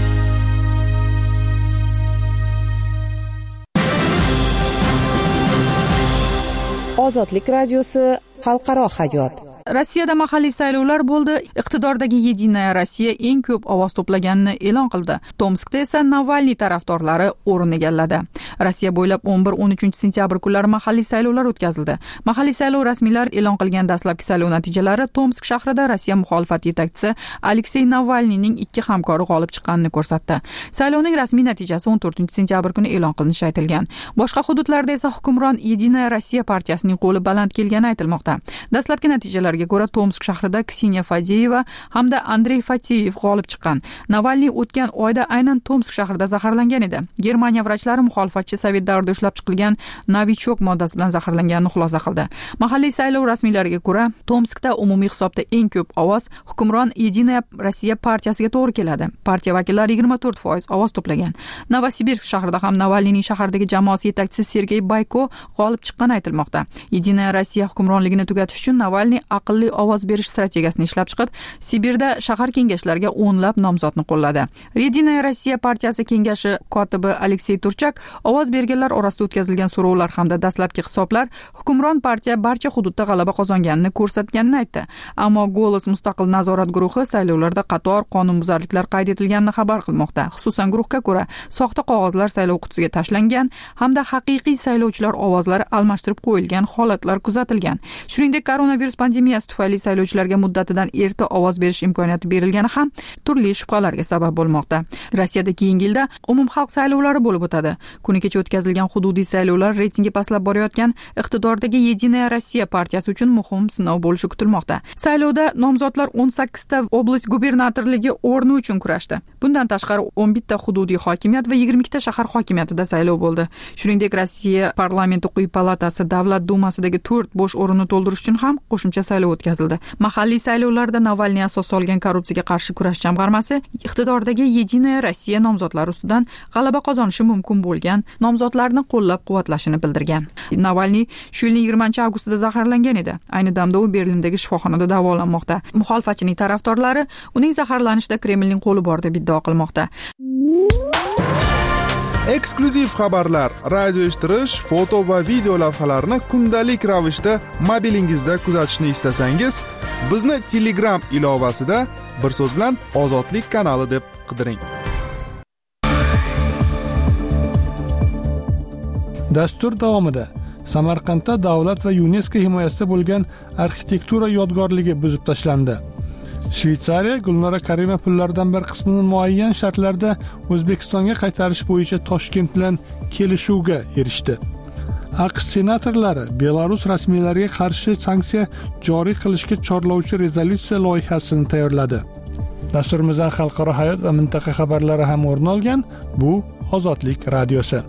Ozodlik radiosi xalqaro hayot. Rossiyada mahalliy saylovlar bo'ldi. Iqtidordagi Yedinaya Rossiya eng ko'p ovoz to'plaganini e'lon qildi. Tomskda esa Navalniy tarafdorlari o'rin egalladi. Rossiya bo'ylab 11-13 sentyabr kunlari mahalliy saylovlar o'tkazildi. Mahalliy saylov rasmiylari e'lon qilgan dastlabki saylov natijalari Tomsk shahrida Rossiya muxolifat yetakchisi Aleksey Navalniyning 2 hamkori g'olib chiqqanini ko'rsatdi. Saylovning rasmiy natijasi 14 sentyabr kuni e'lon qilinishi aytilgan. Boshqa hududlarda esa hukmron Yedinaya Rossiya partiyasining qo'li baland kelgani aytilmoqda. Dastlabki natijalarga ko'ra Tomsk shahrida Kseniya Fadeyeva hamda Andrey Fateyev g'olib chiqqan. Navalniy o'tgan oyda aynan Tomsk shahrida zaharlangan edi. Germaniya vrachlari muxolifatchi Sovet davrida ishlab chiqilgan Novichok moddasi bilan zaharlanganini xulosa qildi. Mahalliy saylov rasmiylariga ko'ra, Tomskda umumiy hisobda eng ko'p ovoz hukmron Yedinaya Rossiya partiyasiga to'g'ri keladi. Partiya vakillari 24% ovoz to'plagan. Novosibirsk shahrida ham Navalniyning shahardagi jamoasi yetakchisi Sergey Bayko g'olib chiqqani aytilmoqda. Yedinaya Rossiya hukmronligini tugatish uchun Navalniy aqlli ovoz berish strategiyasini ishlab chiqib, Sibirda shahar kengashlariga o'nlab nomzodni qo'lladi. Yedinaya Rossiya partiyasi kengashi kotibi Aleksey Turchak ovoz berganlar orasida o'tkazilgan so'rovlar hamda dastlabki hisoblar hukmron partiya barcha hududda g'alaba qozonganini ko'rsatganini aytdi. Ammo Golos mustaqil nazorat guruhi saylovlarda qator qonunbuzarliklar qayd etilganini xabar qilmoqda. Xususan guruhga ko'ra, soxta qog'ozlar saylov qutisiga tashlangan hamda haqiqiy saylovchilar ovozlari almashtirib qo'yilgan holatlar kuzatilgan. Shuningdek, koronavirus pandemiyasi tufayli saylovchilarga muddatidan erta ovoz berish imkoniyati berilgani ham turli shubhalarga sabab bo'lmoqda. Rossiyada keyingi yilda umumxalq saylovlari bo'lib o'tadi. Kuni kecha o'tkazilgan hududiy saylovlar reytingi pastlab borayotgan iqtidordagi Yedinaya Rossiya partiyasi uchun muhim sinov bo'lishi kutilmoqda. Saylovda nomzodlar 18 ta oblast gubernatorligi o'rni uchun kurashdi. Bundan tashqari 11 ta hududiy hokimiyat va 22 ta shahar hokimiyatida saylov bo'ldi. Shuningdek, Rossiya parlamenti quyi palatasi Davlat dumasidagi 4 bo'sh o'rinni to'ldirish uchun ham qo'shimcha saylovi o'tkazildi. Mahalliy saylovlarda Navalniy asos solgan korrupsiyaga qarshi kurash jamg'armasi iqtidordagi Yedinaya Rossiya nomzodlari ustidan g'alaba qozonishi mumkin bo'lgan nomzodlarni qo'llab-quvvatlashini bildirgan. Navalniy shu yilning 20-avgustida zaharlangan edi. Ayni damda u Berlindagi shifoxonada davolanmoqda. Muxolifatchining tarafdorlari uning zaharlanishida Kremlning qo'li bor deb iddao qilmoqda. Eksklyuziv xabarlar, radio eshittirish, foto va video lavhalarni kundalik ravishda mobilingizda kuzatishni istasangiz, bizni Telegram ilovasida bir so'z bilan Ozodlik kanali deb qidiring. Dastur davomida Samarqandda davlat va UNESCO himoyasida bo'lgan arxitektura yodgorligi buzib tashlandi. Shveysariya Gulnora Karima pullardan bir qismini muayyan shartlarda O'zbekistonga qaytarish bo'yicha Toshkent bilan kelishuvga erishdi. AQSh senatorlari Belarus rasmiylariga qarshi sanksiya joriy qilishga chorlovchi rezolyutsiya loyihasini tayyorladi. Dasturimizdan xalqaro hayot va mintaqa xabarlari ham o'rin olgan. Bu Ozodlik radiosi.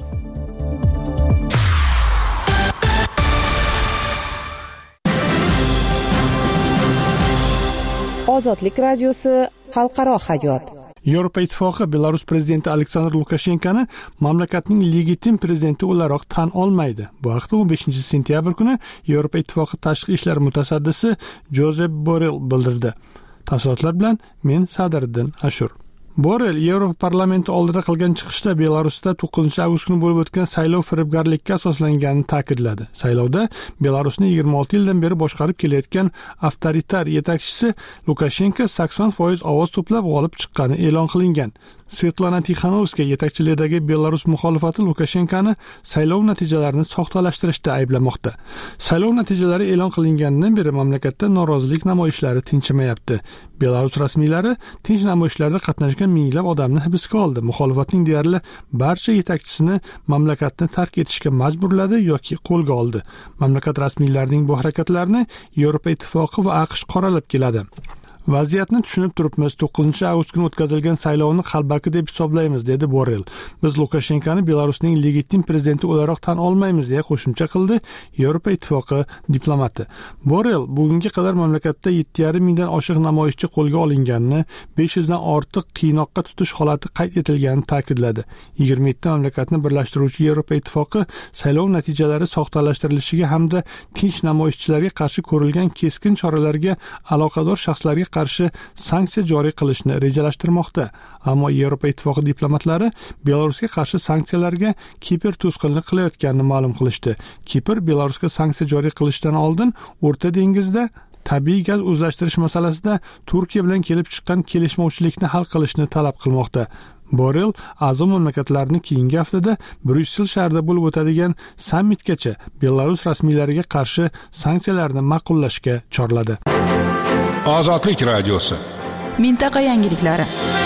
Ozodlik radiosi xalqaro hayot. Yevropa Ittifoqi Belarus prezidenti Aleksandr Lukashenkoni mamlakatning legitim prezidenti o'laroq tan olmaydi. Bu haqda 15-sentyabr kuni Yevropa Ittifoqi tashqi ishlar mutasaddisi Josep Borrell bildirdi. Tafsilotlar bilan men Sadriddin Ashur. Borrell Yevropa parlamenti oldida qilgan chiqishda Belarusda 9-avgust kuni bo'lib o'tgan saylov firibgarlikka asoslanganini ta'kidladi. Saylovda Belarusni 26 yildan beri boshqarib kelayotgan avtoritar yetakchisi Lukashenko 80% ovoz to'plab g'olib chiqqani e'lon qilingan. Svetlana Tixanovskaya yetakchiligidagi Belarus muxolifati Lukashenkoni saylov natijalarini soxtalashtirishda ayblamoqda. Saylov natijalari e'lon qilinganidan beri mamlakatda norozilik namoyishlari tinchimayapti. Belarus rasmiylari tinch namoyishlarda qatnashgan minglab odamni hibsga oldi. Muxolifatning deyarli barcha yetakchisini mamlakatni tark etishga majburladi yoki qo'lga oldi. Mamlakat rasmiylarining bu harakatlarini Yevropa Ittifoqi va AQSh qoralab keladi. Vaziyatni tushunib turibmiz. 9-avgust kuni o'tkazilgan saylovni qalbaki deb hisoblaymiz, dedi Borrell. Biz Lukashenkoni Belarusning legitim prezidenti o'laroq tan olmaymiz, deya qo'shimcha qildi Yevropa Ittifoqi diplomati. Borrell bugunga qadar mamlakatda 7,5 mingdan oshiq namoyishchi qo'lga olinganini, 500 dan ortiq qiynoqqa tutish holati qayd etilganini ta'kidladi. 27 mamlakatni birlashtiruvchi Yevropa Ittifoqi saylov natijalari soxtalashtirilishi hamda tinch namoyishchilarga qarshi ko'rilgan keskin choralarga aloqador shaxslarga qarshi sanksiya joriy qilishni rejalashtirmoqda. Ammo Yevropa Ittifoqi diplomatlari Belarusga qarshi sanksiyalarga Kipr to'sqinlik qilayotganini ma'lum qilishdi. Kipr Belarusga sanksiya joriy qilishdan oldin O'rta dengizda tabiiy gaz o'zlashtirish masalasida Turkiya bilan kelib chiqqan kelishmovchilikni hal qilishni talab qilmoqda. Borrell a'zo mamlakatlarni keyingi haftada Bryussel shahrida bo'lib o'tadigan sammitgacha Belarus rasmiylariga qarshi sanksiyalarni ma'qullashga chorladi. Ozodlik radiosi. Mintaqa yangiliklari.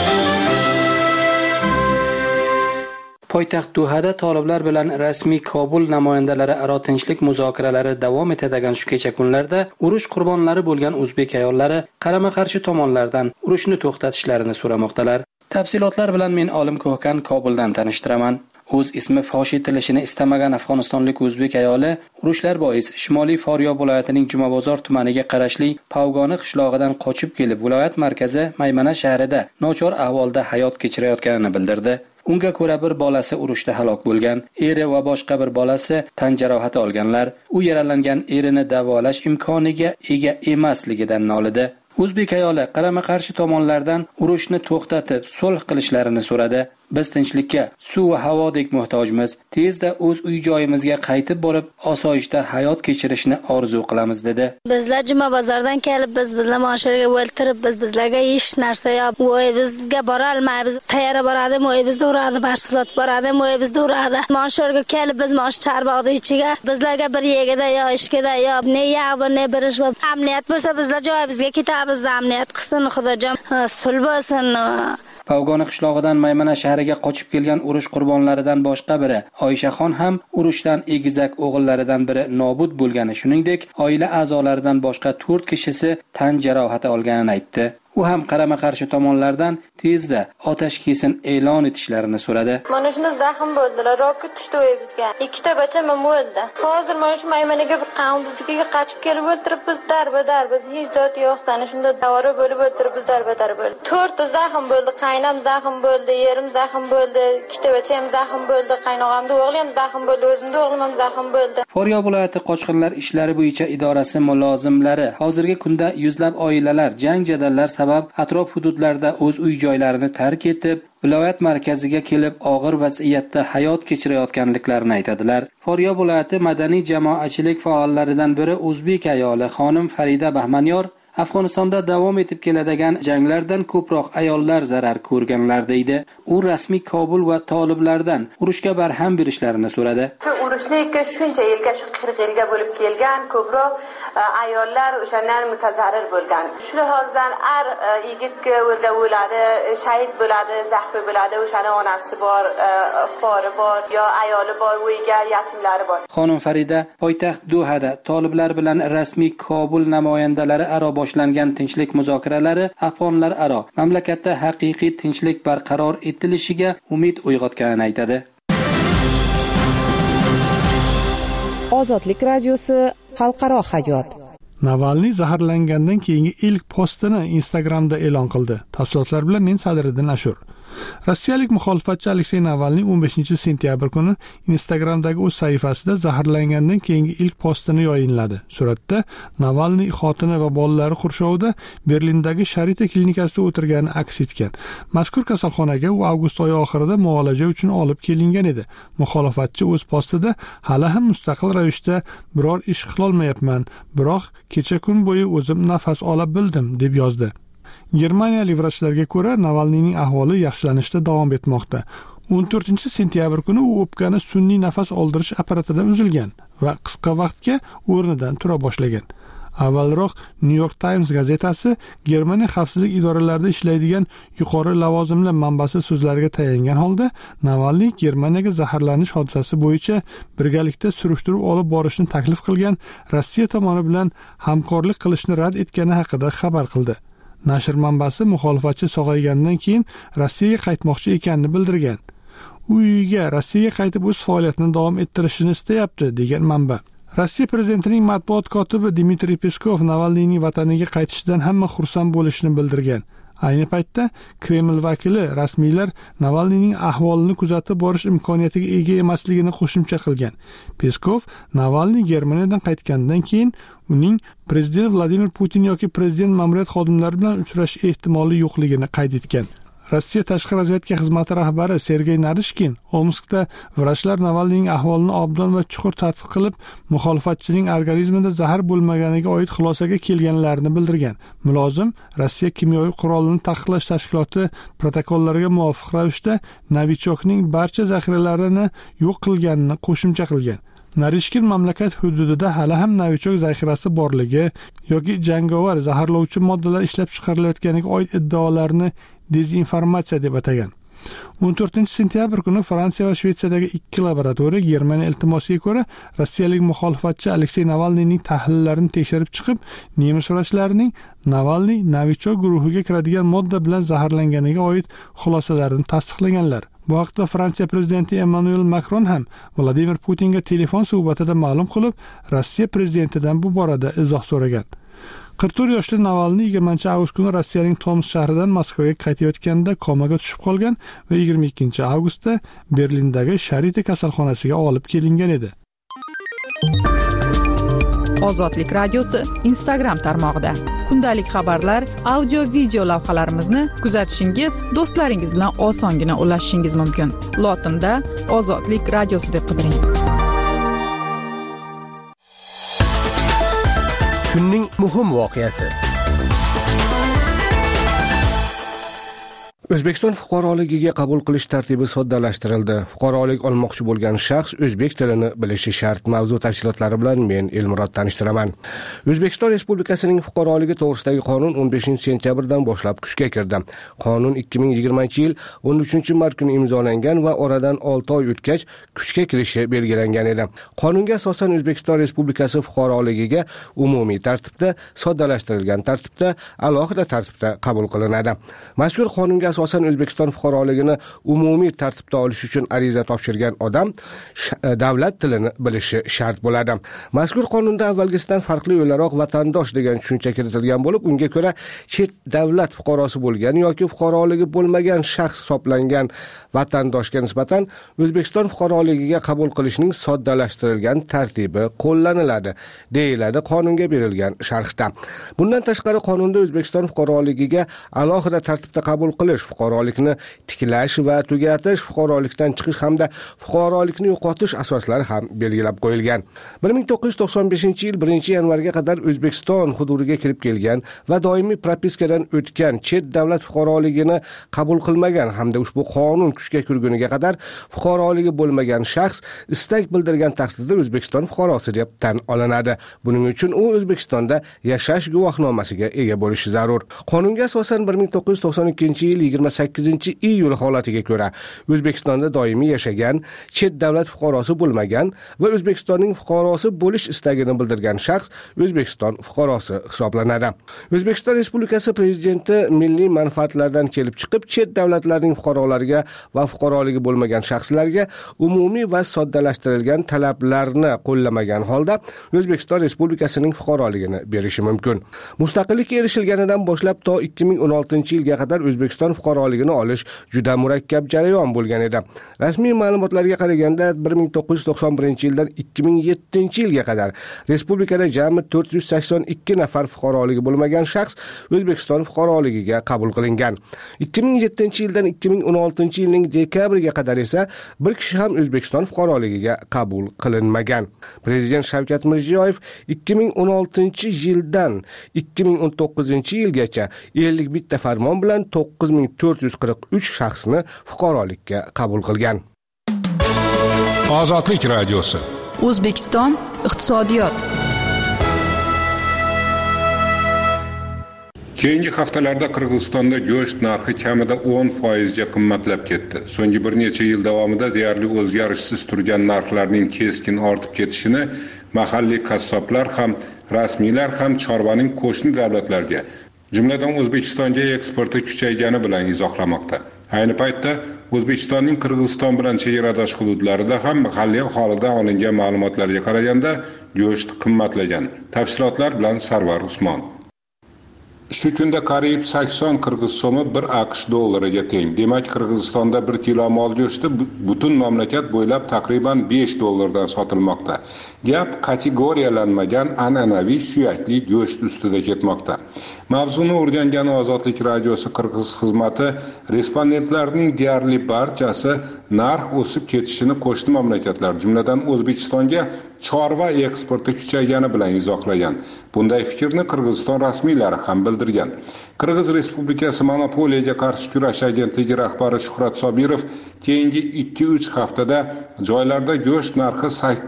Poytaxt Dohada toliblar bilan rasmiy Kobul namoyandalari aro tinchlik muzokaralari davom etadigan shu kecha kunlarda urush qurbonlari bo'lgan o'zbek ayollari qarama-qarshi tomonlardan urushni to'xtatishlarini so'ramoqdalar. Tafsilotlar bilan men Olim Ko'hkan Kobuldan tanishtiraman. O'z ismi fosh etilishini istamagan afg'onistonlik o'zbek ayoli urushlar bois Shimoliy Faryob viloyatining Jumabozor tumaniga qarashli Pavgoni qishlog'idan qochib kelib, viloyat markazi Maymana shahrida nochor ahvolda hayot kechirayotganini bildirdi. Unga ko'ra bir bolasi urushda halok bo'lgan, eri va boshqa bir bolasi tan jarohati olganlar. U yaralangan erini davolash imkoniga ega emasligidan nolidi. O'zbek ayoli qarama-qarshi tomonlardan urushni to'xtatib, sulh qilishlarini so'radi. Biz tinchlikka, suv va havodek muhtojmiz. Tezda o'z uy-joyimizga qaytib borib, osoyishta hayot kechirishni orzu qilamiz, dedi. Bizlar Jumabozordan kelib, bizlar mashinaga o'ltirib, bizlarga hech narsa yo'q. Voy, bizga bora olmaymiz. Tayyora boradi, voy bizda uradi, boshqa zot boradi, voy bizda uradi. Mashinaga kelib, biz mash charbog'da ichiga, bizlarga bir yegida yo ishkida yo ne yog' ne birish va amniyat bo'lsa, bizlar joyimizga ketamiz. Amniyat qilsin, Xudojon, sulh bo'lsin. Pavgoni qishlog'idan Maymana shahriga qochib kelgan urush qurbonlaridan boshqa biri Oyshaxon ham urushdan egizak o'g'illaridan biri nobud bo'lgani, shuningdek, oila a'zolaridan boshqa 4 kishisi tan jarohati olganini aytdi. u ham qarama-qarshi tomonlardan tezda otashkesin e'lon etishlarini so'radi. Mana shunda zaxm bo'ldilar, roket tushdi bizga. Ikkita bacham o'ldi. Hozir mana shu Maymanaga bir qavm bizga qochib kelib o'ltiribmiz, darba-dar biz hech zot yo'qdan shunda davora bo'lib o'ltiribmiz, darba-dar bo'ldi. 4 ta zaxm bo'ldi, qaynam zaxm bo'ldi, yerim zaxm bo'ldi, ikkita bacham zaxm bo'ldi, qaynog'amda o'g'li ham zaxm bo'ldi, o'zimda o'g'lim ham zaxm bo'ldi. Foryob viloyati qochqinlar ishlari bo'yicha idorasi mulozimlari hozirgi kunda yuzlab oilalar jang-jadallar sabab atrof hududlarda o'z uy-joylarini tark etib, viloyat markaziga kelib og'ir vaziyatda hayot kechirayotganliklarini aytadilar. Foryob viloyati madaniy jamoatchilik faollaridan biri o'zbek ayoli xonim Farida Bahmanyor Afg'onistonda davom etib keladigan janglardan ko'proq ayollar zarar ko'rganlar deydi. U rasmiy Kobul va toliblardan urushga barham berishlarini so'radi. Urushni shuncha yilga, shu 40 yilga bo'lib kelgan ko'proq ayollar o'shandan mutazarrir bo'lgan. Shu hozdan har yigitga o'ladi, shahid bo'ladi, zaxmi bo'ladi, o'shani onasi bor, xori bor, yo ayoli bor, uyga yatimlari bor. Xonim Farida poytaxt Dohada toliblar bilan rasmiy Kobul namoyandalari aro boshlangan tinchlik muzokaralari afg'onlar aro mamlakatda haqiqiy tinchlik barqaror etilishiga umid uyg'otganini aytadi. Ozodlik radiosi xalqaro hayot. Navalniy zaharlangandan keyingi ilk postini Instagramda e'lon qildi. Tafsilotlar bilan men Sadriddin Ashur. Rossiyalik muxolifatchi Aleksey Navalniy 15-sentyabr kuni Instagramdagi o'z sahifasida zaharlangandan keyingi ilk postini yayınladi. Suratda Navalniy xotini va bolalari qurshovida Berlindagi Sharita klinikasida o'tirgani aks etgan. Mazkur kasalxonaga u avgust oyi oxirida muolaja uchun olib kelingan edi. Muxolifatchi o'z postida hali ham mustaqil ravishda biror ish qilolmayapman, biroq kecha kun bo'yi o'zim nafas ola bildim deb yozdi. Germaniyalik vrachlarga ko'ra, Navalniyning ahvoli yaxshilanishda davom etmoqda. 14-sentyabr kuni u o'pkani sun'iy nafas oldirish apparatidan uzilgan va qisqa vaqtga o'rnidan tura boshlagan. Avvalroq New York Times gazetasi Germaniya xavfsizlik idoralarida ishlaydigan yuqori lavozimli manbasi so'zlariga tayangan holda Navalniy Germaniyaga zaharlanish hodisasi bo'yicha birgalikda surishtiruv olib borishni taklif qilgan Rossiya tomoni bilan hamkorlik qilishni rad etgani haqida xabar qildi. Nashr manbasi muxolifatchi sog'aygandan keyin Rossiyaga qaytmoqchi ekanini bildirgan. U uyiga Rossiyaga qaytib o'z faoliyatini davom ettirishini istayapti degan manba. Rossiya prezidentining matbuot kotibi Dmitriy Peskov Navalniyning vataniga qaytishidan hamma xursand bo'lishini bildirgan. Ayni paytda Kreml vakili rasmiylar Navalniyning ahvolini kuzatib borish imkoniyatiga ega emasligini qo'shimcha qilgan. Peskov Navalniy Germaniyadan qaytgandan keyin uning prezident Vladimir Putin yoki prezident ma'muriyat xodimlari bilan uchrashish ehtimoli yo'qligini qayd etgan. Rossiya tashqi razvedka xizmati rahbari Sergey Narishkin Omskda vrachlar Navalniyning ahvolini obdon va chuqur tadqiq qilib, muxolifatchining organizmida zahar bo'lmaganiga oid xulosaga kelganlarini bildirgan. Mulozim Rossiya kimyoviy qurolni taqiqlash tashkiloti protokollariga muvofiq ravishda Novichokning barcha zaxiralarini yo'q qilganini qo'shimcha qilgan. Narishkin mamlakat hududida hali ham Novichok zaxirasi borligi yoki jangovar zaharlovchi moddalar ishlab chiqarilayotganiga oid iddaolarni dezinformatsiya deb atagan. 14-sentyabr kuni Fransiya va Shvetsiyadagi 2 laboratoriya Germaniya iltimosiga ko'ra rossiyalik muxolifatchi Aleksey Navalniyning tahlillarini tekshirib chiqib, nemis vrachlarining Navalniy Novichok guruhiga kiradigan modda bilan zaharlanganiga oid xulosalarini tasdiqlaganlar. Bu haqda Fransiya prezidenti Emmanuel Macron ham Vladimir Putinga telefon suhbatida ma'lum qilib, Rossiya prezidentidan bu borada izoh so'ragan. 44 yoshli Navalniy 20-avgust kuni Rossiyaning Tomsk shahridan Moskvaga qaytayotganda komaga tushib qolgan va 22-avgustda Berlindagi Sharita kasalxonasiga olib kelingan edi. Ozodlik radiosi Instagram tarmog'ida kundalik xabarlar, audio, video lavhalarimizni kuzatishingiz, do'stlaringiz bilan osongina ulashishingiz mumkin. Lotinda Ozodlik radiosi deb qidiring. Kunning muhim voqeasi. O'zbekiston fuqaroligiga qabul qilish tartibi soddalashtirildi. Fuqarolik olmoqchi bo'lgan shaxs o'zbek tilini bilishi shart. Mavzu tafsilotlari bilan men Elmurod tanishtiraman. O'zbekiston Respublikasining fuqaroligi to'g'risidagi qonun 15-sentyabrdan boshlab kuchga kirdi. Qonun 2020-yil 13-mart kuni imzolangan va oradan 6 oy o'tgach kuchga kirishi belgilangan edi. Qonunga asosan O'zbekiston Respublikasi fuqaroligiga umumiy tartibda, soddalashtirilgan tartibda, alohida tartibda qabul qilinadi. Mazkur qonunga asosan O'zbekiston fuqaroligini umumiy tartibda olish uchun ariza topshirgan odam davlat tilini bilishi shart bo'ladi. Mazkur qonunda avvalgisidan farqli o'laroq vatandosh degan tushuncha kiritilgan bo'lib, unga ko'ra chet davlat fuqarosi bo'lgan yoki fuqaroligi bo'lmagan shaxs hisoblangan vatandoshga nisbatan O'zbekiston fuqaroligiga qabul qilishning soddalashtirilgan tartibi qo'llaniladi, deyiladi qonunga berilgan sharhda. Bundan tashqari qonunda O'zbekiston fuqaroligiga alohida tartibda qabul qilish, fuqarolikni tiklash va tugatish, fuqarolikdan chiqish hamda fuqarolikni yo'qotish asoslari ham belgilab qo'yilgan. 1995-yil 1-yanvarga qadar O'zbekiston hududiga kirib kelgan va doimiy propiskadan o'tgan chet davlat fuqaroligini qabul qilmagan hamda ushbu qonun kuchga kirguniga qadar fuqaroligi bo'lmagan shaxs istak bildirgan taqdirda O'zbekiston fuqarosi deb tan olinadi. Buning uchun u O'zbekistonda yashash guvohnomasiga ega bo'lishi zarur. Qonunga asosan 1992-yil 28-iyul holatiga ko'ra O'zbekistonda doimiy yashagan, chet davlat fuqarosi bo'lmagan va O'zbekistonning fuqarosi bo'lish istagini bildirgan shaxs O'zbekiston fuqarosi hisoblanadi. O'zbekiston Respublikasi Prezidenti milliy manfaatlardan kelib chiqib, chet davlatlarning fuqarolariga va fuqaroligi bo'lmagan shaxslarga umumiy va soddalashtirilgan talablarni qo'llamagan holda O'zbekiston Respublikasining fuqaroligini berishi mumkin. Mustaqillikka erishilganidan boshlab to 2016-yilga qadar O'zbekiston fuqaroligini olish juda murakkab jarayon bo'lgan edi. Rasmiy ma'lumotlarga qaraganda 1991-yildan 2007-yilga qadar respublikada jami 482 nafar fuqaroligi bo'lmagan shaxs O'zbekiston fuqaroligiga qabul qilingan. 2007-yildan 2016-yilning dekabriga qadar esa bir kishi ham O'zbekiston fuqaroligiga qabul qilinmagan. Prezident Shavkat Mirziyoyev 2016-yildan 2019-yilgacha 51 farmon bilan 9443 shaxsni fuqarolikka qabul qilgan. Ozodlik radiosi. O'zbekiston iqtisodiyot. Keyingi haftalarda Qirg'izistonda go'sht narxi kamida 10% ga qimmatlab ketdi. So'nggi bir necha yil davomida deyarli o'zgarishsiz turgan narxlarning keskin ortib ketishini mahalliy qassoblar ham, rasmiylar ham chorvaning qo'shni davlatlarga, jumladan O'zbekistonga eksporti kuchaygani bilan izohlamoqda. Ayni paytda O'zbekistonning Qirg'iziston bilan chegaradosh hududlarida ham mahalliy aholidan olingan ma'lumotlarga qaraganda go'sht qimmatlagan. Tafsilotlar bilan Sarvar Usmon. Shu kunda qariyb 80 qirg'iz so'mi 1 AQSh dollariga teng. Demak, Qirg'izistonda 1 kilo mol go'shti butun mamlakat bo'ylab taqriban 5 dollardan sotilmoqda. Gap kategoriyalanmagan an'anaviy suyakli go'sht ustida ketmoqda. Mavzuni o'rgangan Ozodlik radiosi Qirg'iz xizmati respondentlarning deyarli barchasi narx o'sib ketishini qo'shni mamlakatlar, jumladan O'zbekistonga chorva eksporti kuchaygani bilan izohlagan. Bunday fikrni Qirg'iziston rasmiylari ham bildirgan. Qirg'iz Respublikasi Monopoliyaga qarshi kurash agentligi rahbari Shuhrat Sobirov keyingi 2-3 haftada joylarda go'sht narxi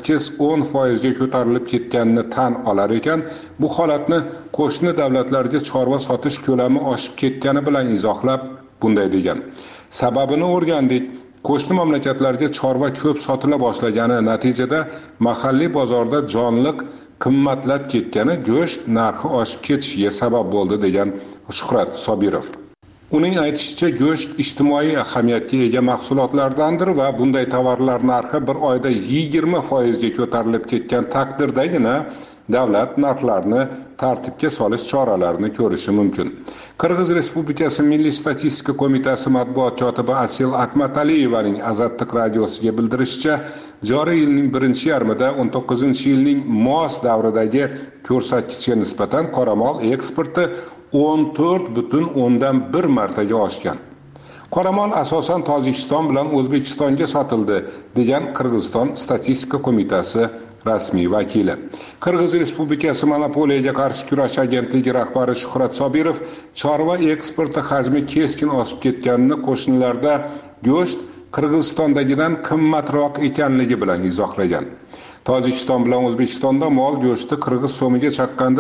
8-10% ga ko'tarilib ketganini tan olar ekan, bu holatni qo'shni davlatlarga chorva sotish ko'lami oshib ketgani bilan izohlab, bunday degan. Sababini o'rgandik. Qo'shni mamlakatlarga chorva ko'p sotila boshlagani natijada mahalliy bozorda jonliq qimmatlab ketgani go'sht narxi oshib ketishiga sabab bo'ldi degan Shuhrat Sobirov. Uning aytishicha, go'sht ijtimoiy ahamiyatga ega mahsulotlardandir va bunday tovarlar narxi bir oyda 20% ga ko'tarilib ketgan taqdirdagina davlat narxlarni tartibga solish choralarini ko'rishi mumkin. Qirg'iz Respublikasi Milliy statistika qo'mitasi matbuot kotibi Asil Akmataliyevaning Azadlik radiosiga bildirishicha, joriy yilning birinchi yarmida 19-yilning mos davridagi ko'rsatkichga nisbatan qoramol eksporti 14,1 martaga oshgan. Qoramol asosan Tojikiston bilan O'zbekistonga sotildi, degan Qirg'iziston statistika qo'mitasi rasmiy vakili. Qirg'iz Respublikasi Monopoliyaga qarshi kurash agentligi rahbari Shuhrat Sobirov chorva eksporti hajmi keskin o'sib ketganini qo'shnilarda go'sht Qirg'izistondagidan qimmatroq ekanligi bilan izohlagan. Tojikiston bilan O'zbekistonda mol go'shti qirg'iz so'miga chaqqanda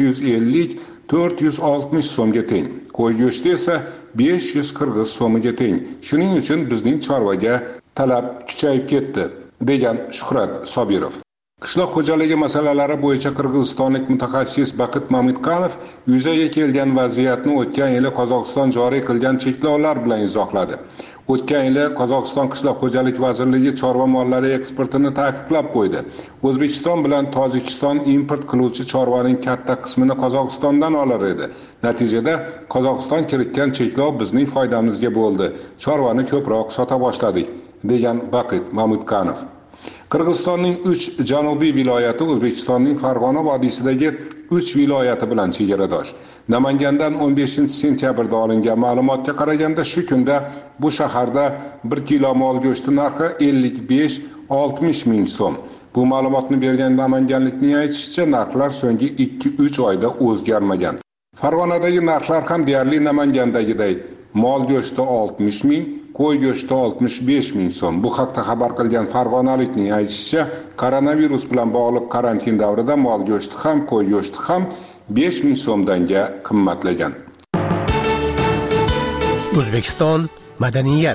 450-460 so'mga teng. Qo'y go'shti esa 500 qirg'iz so'miga teng. Shuning uchun bizning chorvaga talab kuchayib ketdi, degan Shuhrat Sobirov. Qishloq xo'jaligi masalalari bo'yicha qirg'izistonlik mutaxassis Baqit Mamidxonov yuzaga kelgan vaziyatni o'tgan yili Qozog'iston joriy qilgan cheklovlar bilan izohladi. O'tgan yili Qozog'iston qishloq xo'jalik vazirligi chorva mollari eksportini taqiqlab qo'ydi. O'zbekiston bilan Tojikiston import qiluvchi chorvaning katta qismini Qozog'istondan olar edi. Natijada Qozog'iston kiritgan cheklov bizning foydamizga bo'ldi. Chorvani ko'proq sota boshladik, degan Baqit Mamidxonov. Qirg'izistonning 3 janubiy viloyati O'zbekistonning Farg'ona vodiysidagi 3 viloyati bilan chegaradosh. Namangandan 15-sentyabrda olingan ma'lumotga qaraganda shu kunda bu shaharda 1 kilo mol go'shti narxi 55-60 ming so'm. Bu ma'lumotni bergan namanganlikning aytishicha, narxlar so'nggi 2-3 oyda o'zgarmagan. Farg'onadagi narxlar ham deyarli Namangandagiday. Mol go'shti 60 ming, qo'y go'shti 65 ming so'm. Bu haqda xabar qilgan farg'onalikning aytishicha, koronavirus bilan bog'liq karantin davrida mol go'shti ham, qo'y go'shti ham 5 ming so'mdanga qimmatlagan. O'zbekiston madaniyat.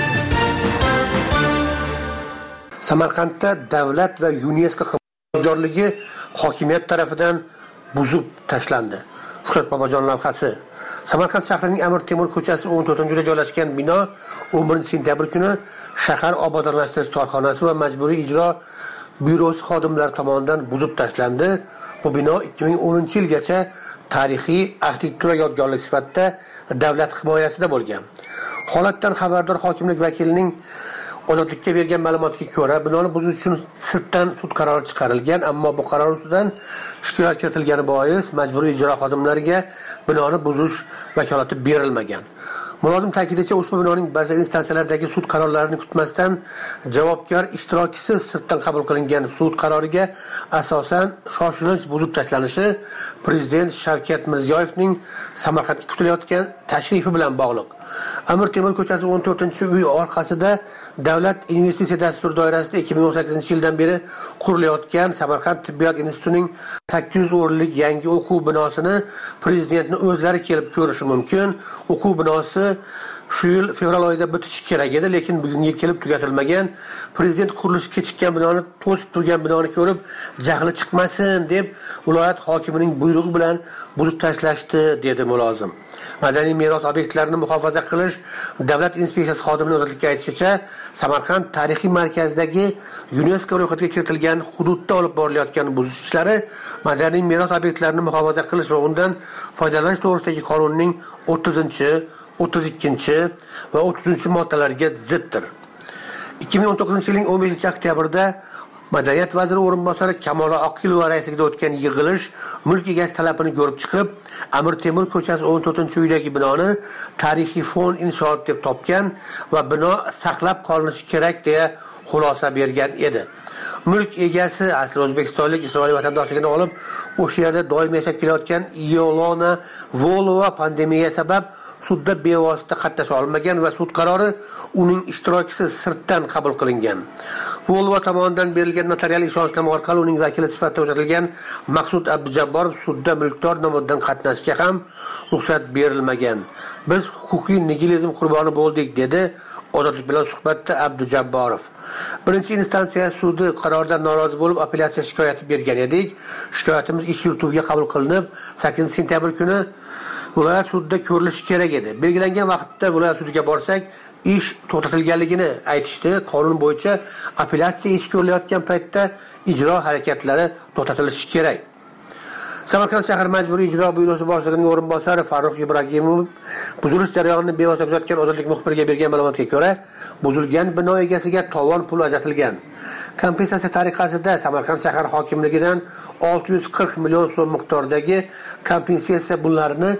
Samarqandda davlat va UNESCO xizmatkorligi hokimiyat tomonidan buzib tashlandi. Shuhrat Bobojon lavhasi. Samarqand shahrining Amir Temur ko'chasi 14-joyda joylashgan bino 11-sentyabr kuni shahar obodonlashtirish korxonasi va majburiy ijro byurosi xodimlari tomonidan buzib tashlandi. Bu bino 2010-yilgacha tarixiy arxitektura yodgorligi sifatida davlat himoyasida bo'lgan. Holatdan xabardor hokimlik vakilining Ozodlikka bergan ma'lumotga ko'ra, binoni buzish uchun sirtdan sud qarori chiqarilgan, ammo bu qaror ustidan shikoyat kiritilgani bois majburiy ijro xodimlariga binoni buzish vakolati berilmagan. Mulozim ta'kidlanishicha, ushbu binoning barcha instansiyalardagi sud qarorlarini kutmasdan javobgar ishtirokisiz sirtdan qabul qilingan sud qaroriga asosan shoshilinch buzib tashlanishi Prezident Shavkat Mirziyoyevning Samarqandga kutilayotgan tashrifi bilan bog'liq. Amir Temur ko'chasi 14-uy orqasida Davlat investitsiya dasturi doirasida 2018-yildan beri qurilayotgan Samarqand tibbiyot institutining 800 o'rinlik yangi o'quv binosini prezidentning o'zlari kelib ko'rishi mumkin. O'quv binosi shu yil fevral oyida bitishi kerak edi, lekin bugunga kelib tugatilmagan. Prezident qurilishi kechikkan binoni, to'sib turgan binoni ko'rib, jahli chiqmasin deb viloyat hokimining buyrug'i bilan buzib tashlashdi, dedi mulozim. Madaniy meros obyektlarini muhofaza qilish davlat inspeksiyasi xodimining Ozodlikka aytishicha, Samarqand tarixiy markazidagi UNESCO ro'yxatiga kiritilgan hududda olib borilayotgan buzish ishlari madaniy meros obyektlarini muhofaza qilish va undan foydalanish to'g'risidagi qonunning 32 va 30-moddalariga ziddir. 2019-yilning 15-oktyabrda Madaniyat vaziri o'rinbosari Kamola Oqilova raisligida o'tgan yig'ilish mulk egasi talabini ko'rib chiqib, Amir Temur ko'chasi 14-uydagi binoni tarixiy fon inshoot deb topgan va bino saqlab qolinishi kerak deya xulosa bergan edi. Mulk egasi asli o'zbekistonlik Isroil vatandoshligini olib, o'sha yerda doim yashab kelayotgan Yolona Volova pandemiya sabab sudda bevosita qatnasha olmagan va sud qarori uning ishtirokisiz sirtdan qabul qilingan. Volova tomonidan berilgan notarial ishonchnoma orqali uning vakili sifatida o'rnatilgan Maqsud Abdujabborov sudda mulkdor nomidan qatnashga ham ruxsat berilmagan. Biz huquqiy nigilizm qurboni bo'ldik, dedi Ozodlik bilan suhbatda Abdujabborov. Birinchi instansiya sudi qarordan norozi bo'lib apellyatsiya shikoyati bergan edik. Shikoyatimiz ish yurituviga qabul qilinib, 8-sentyabr kuni viloyat sudida ko'rilishi kerak edi. Belgilangan vaqtda viloyat sudiga borsak, ish to'xtatilganligini aytishdi. Qonun bo'yicha apellyatsiya ish ko'rilayotgan paytda ijro harakatlari to'xtatilishi kerak. Samarqand shahar majburiy ijro byurosi boshlig'ining o'rinbosari Farruh Ibragimov buzilish jarayonini bevosita kuzatgan Ozodlik muxbiriga bergan ma'lumotga ko'ra, buzilgan bino egasiga tovon puli ajratilgan. Kompensatsiya tariqasida Samarqand shahar hokimligidan 640 million so'm miqdoridagi kompensatsiya pullarini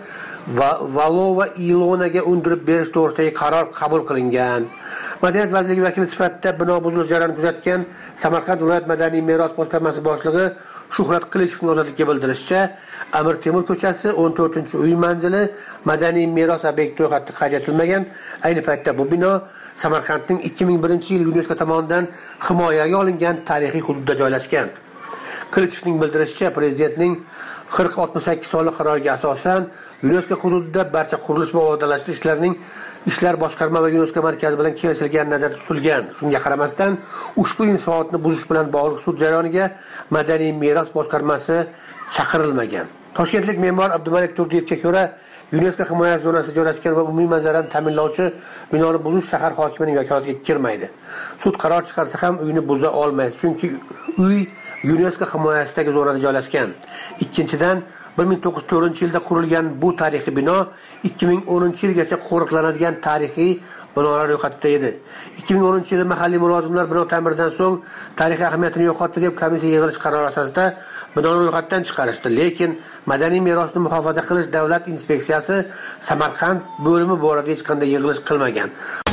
va Valo va Ilonaga undirib berish to'g'risidagi qaror qabul qilingan. Madaniyat vazirligi vakili sifatida bino buzilish jarayonini kuzatgan Samarqand viloyat madaniy meros boshqarmasi boshlig'i Shuhrat Qilichevning ozodlikka bildirishicha, Amir Temur ko'chasi 14-uy manzili madaniy meros obyekti ro'yxatga qayd etilmagan. Ayni paytda bu bino Samarqandning 2001-yil UNESCO tomonidan himoyaga olingan tarixiy hududda joylashgan. Qilichevning bildirishicha, prezidentning 4068 sonli qaroriga asosan UNESCO hududida barcha qurilish va obodonlashtirish ishlarining ishlar boshqarma va UNESCO markazi bilan kelishilgan nazarda tutilgan. Shunga qaramasdan ushbu inshootni buzish bilan bog'liq sud jarayoniga madaniy meros boshqarmasi chaqirilmagan. Toshkentlik me'mor Abdumalik Turdiyevga ko'ra, UNESCO himoya zonasida joylashgan va umumiy manzarani ta'minlovchi binoni buzish shahar hokimining vakolatiga kirmaydi. Sud qaror chiqarsa ham uyni buza olmaydi, chunki uy UNESCO himoyasidagi zonada joylashgan. Ikkinchidan, 1904-yilda qurilgan bu tarixiy bino 2010-yilgacha qo'riqlanadigan tarixiy binolar ro'yxatida edi. 2010-yilda mahalliy mulozimlar bino ta'mirdan so'ng tarixiy ahamiyatini yo'qotdi deb komissiya yig'ilish qarori asosida binoni ro'yxatdan chiqarishdi. Lekin madaniy merosni muhofaza qilish davlat inspeksiyasi Samarqand bo'limi borada hech qanday yig'ilish qilmagan.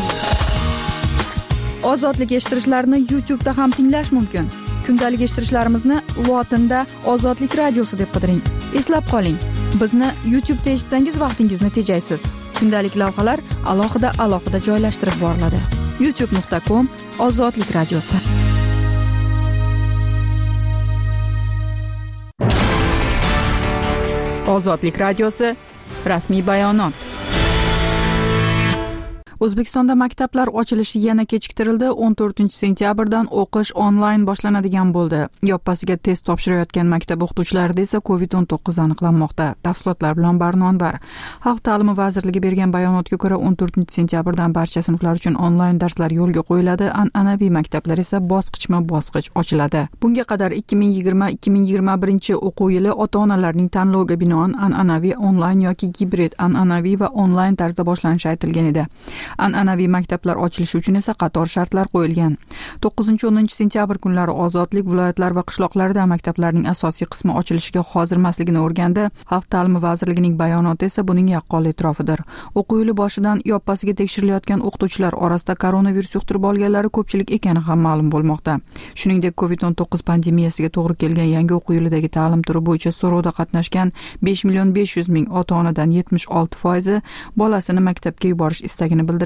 Ozodlik eshittirishlarni YouTube da ham tinglash mumkin. Kundalik eshittirishlarimizni lotinda Ozodlik radiosi deb qidiring. Eslab qoling, bizni YouTube da eshitsangiz vaqtingizni tejaysiz. Kundalik lavhalar alohida joylashtirib boriladi. youtube.com/Ozodlik radiosi. Ozodlik radiosi rasmiy bayonot. O'zbekistonda maktablar ochilishi yana kechiktirildi. 14-sentyabrdan o'qish onlayn boshlanadigan bo'ldi. Yoppasiga test topshirayotgan maktab o'qituvchilarida esa COVID-19 aniqlanmoqda. Tafsilotlar bilan Barnonbar. Xalq ta'limi vazirligi bergan bayonotga ko'ra, 14-sentyabrdan barcha sinflar uchun onlayn darslar yo'lga qo'yiladi. An'anaviy maktablar esa bosqichma-bosqich ochiladi. Bunga qadar 2020-2021 o'quv yili ota-onalarning tanloviga binoan an'anaviy onlayn yoki gibrid an'anaviy va onlayn tarzda boshlanishi aytilgan edi. An'anaviy maktablar ochilishi uchun esa qator shartlar qo'yilgan. 9-10 sentyabr kunlari ozodlik viloyatlar va qishloqlarda maktablarning asosiy qismi ochilishiga hozir emasligini o'rgandi. Xalq ta'limi vazirligining bayonoti esa buning yaqqol e'tirofidir. O'quv yili boshidan yoppasiga tekshirilayotgan o'qituvchilar orasida koronavirus yuqtirib olganlari ko'pchilik ekani ham ma'lum bo'lmoqda. Shuningdek, COVID-19 pandemiyasiga to'g'ri kelgan yangi o'quv yilidagi ta'lim turi bo'yicha so'rovda qatnashgan 5.500.000 ota-onadan 76% bolasini maktabga yuborish istagini bildirgan,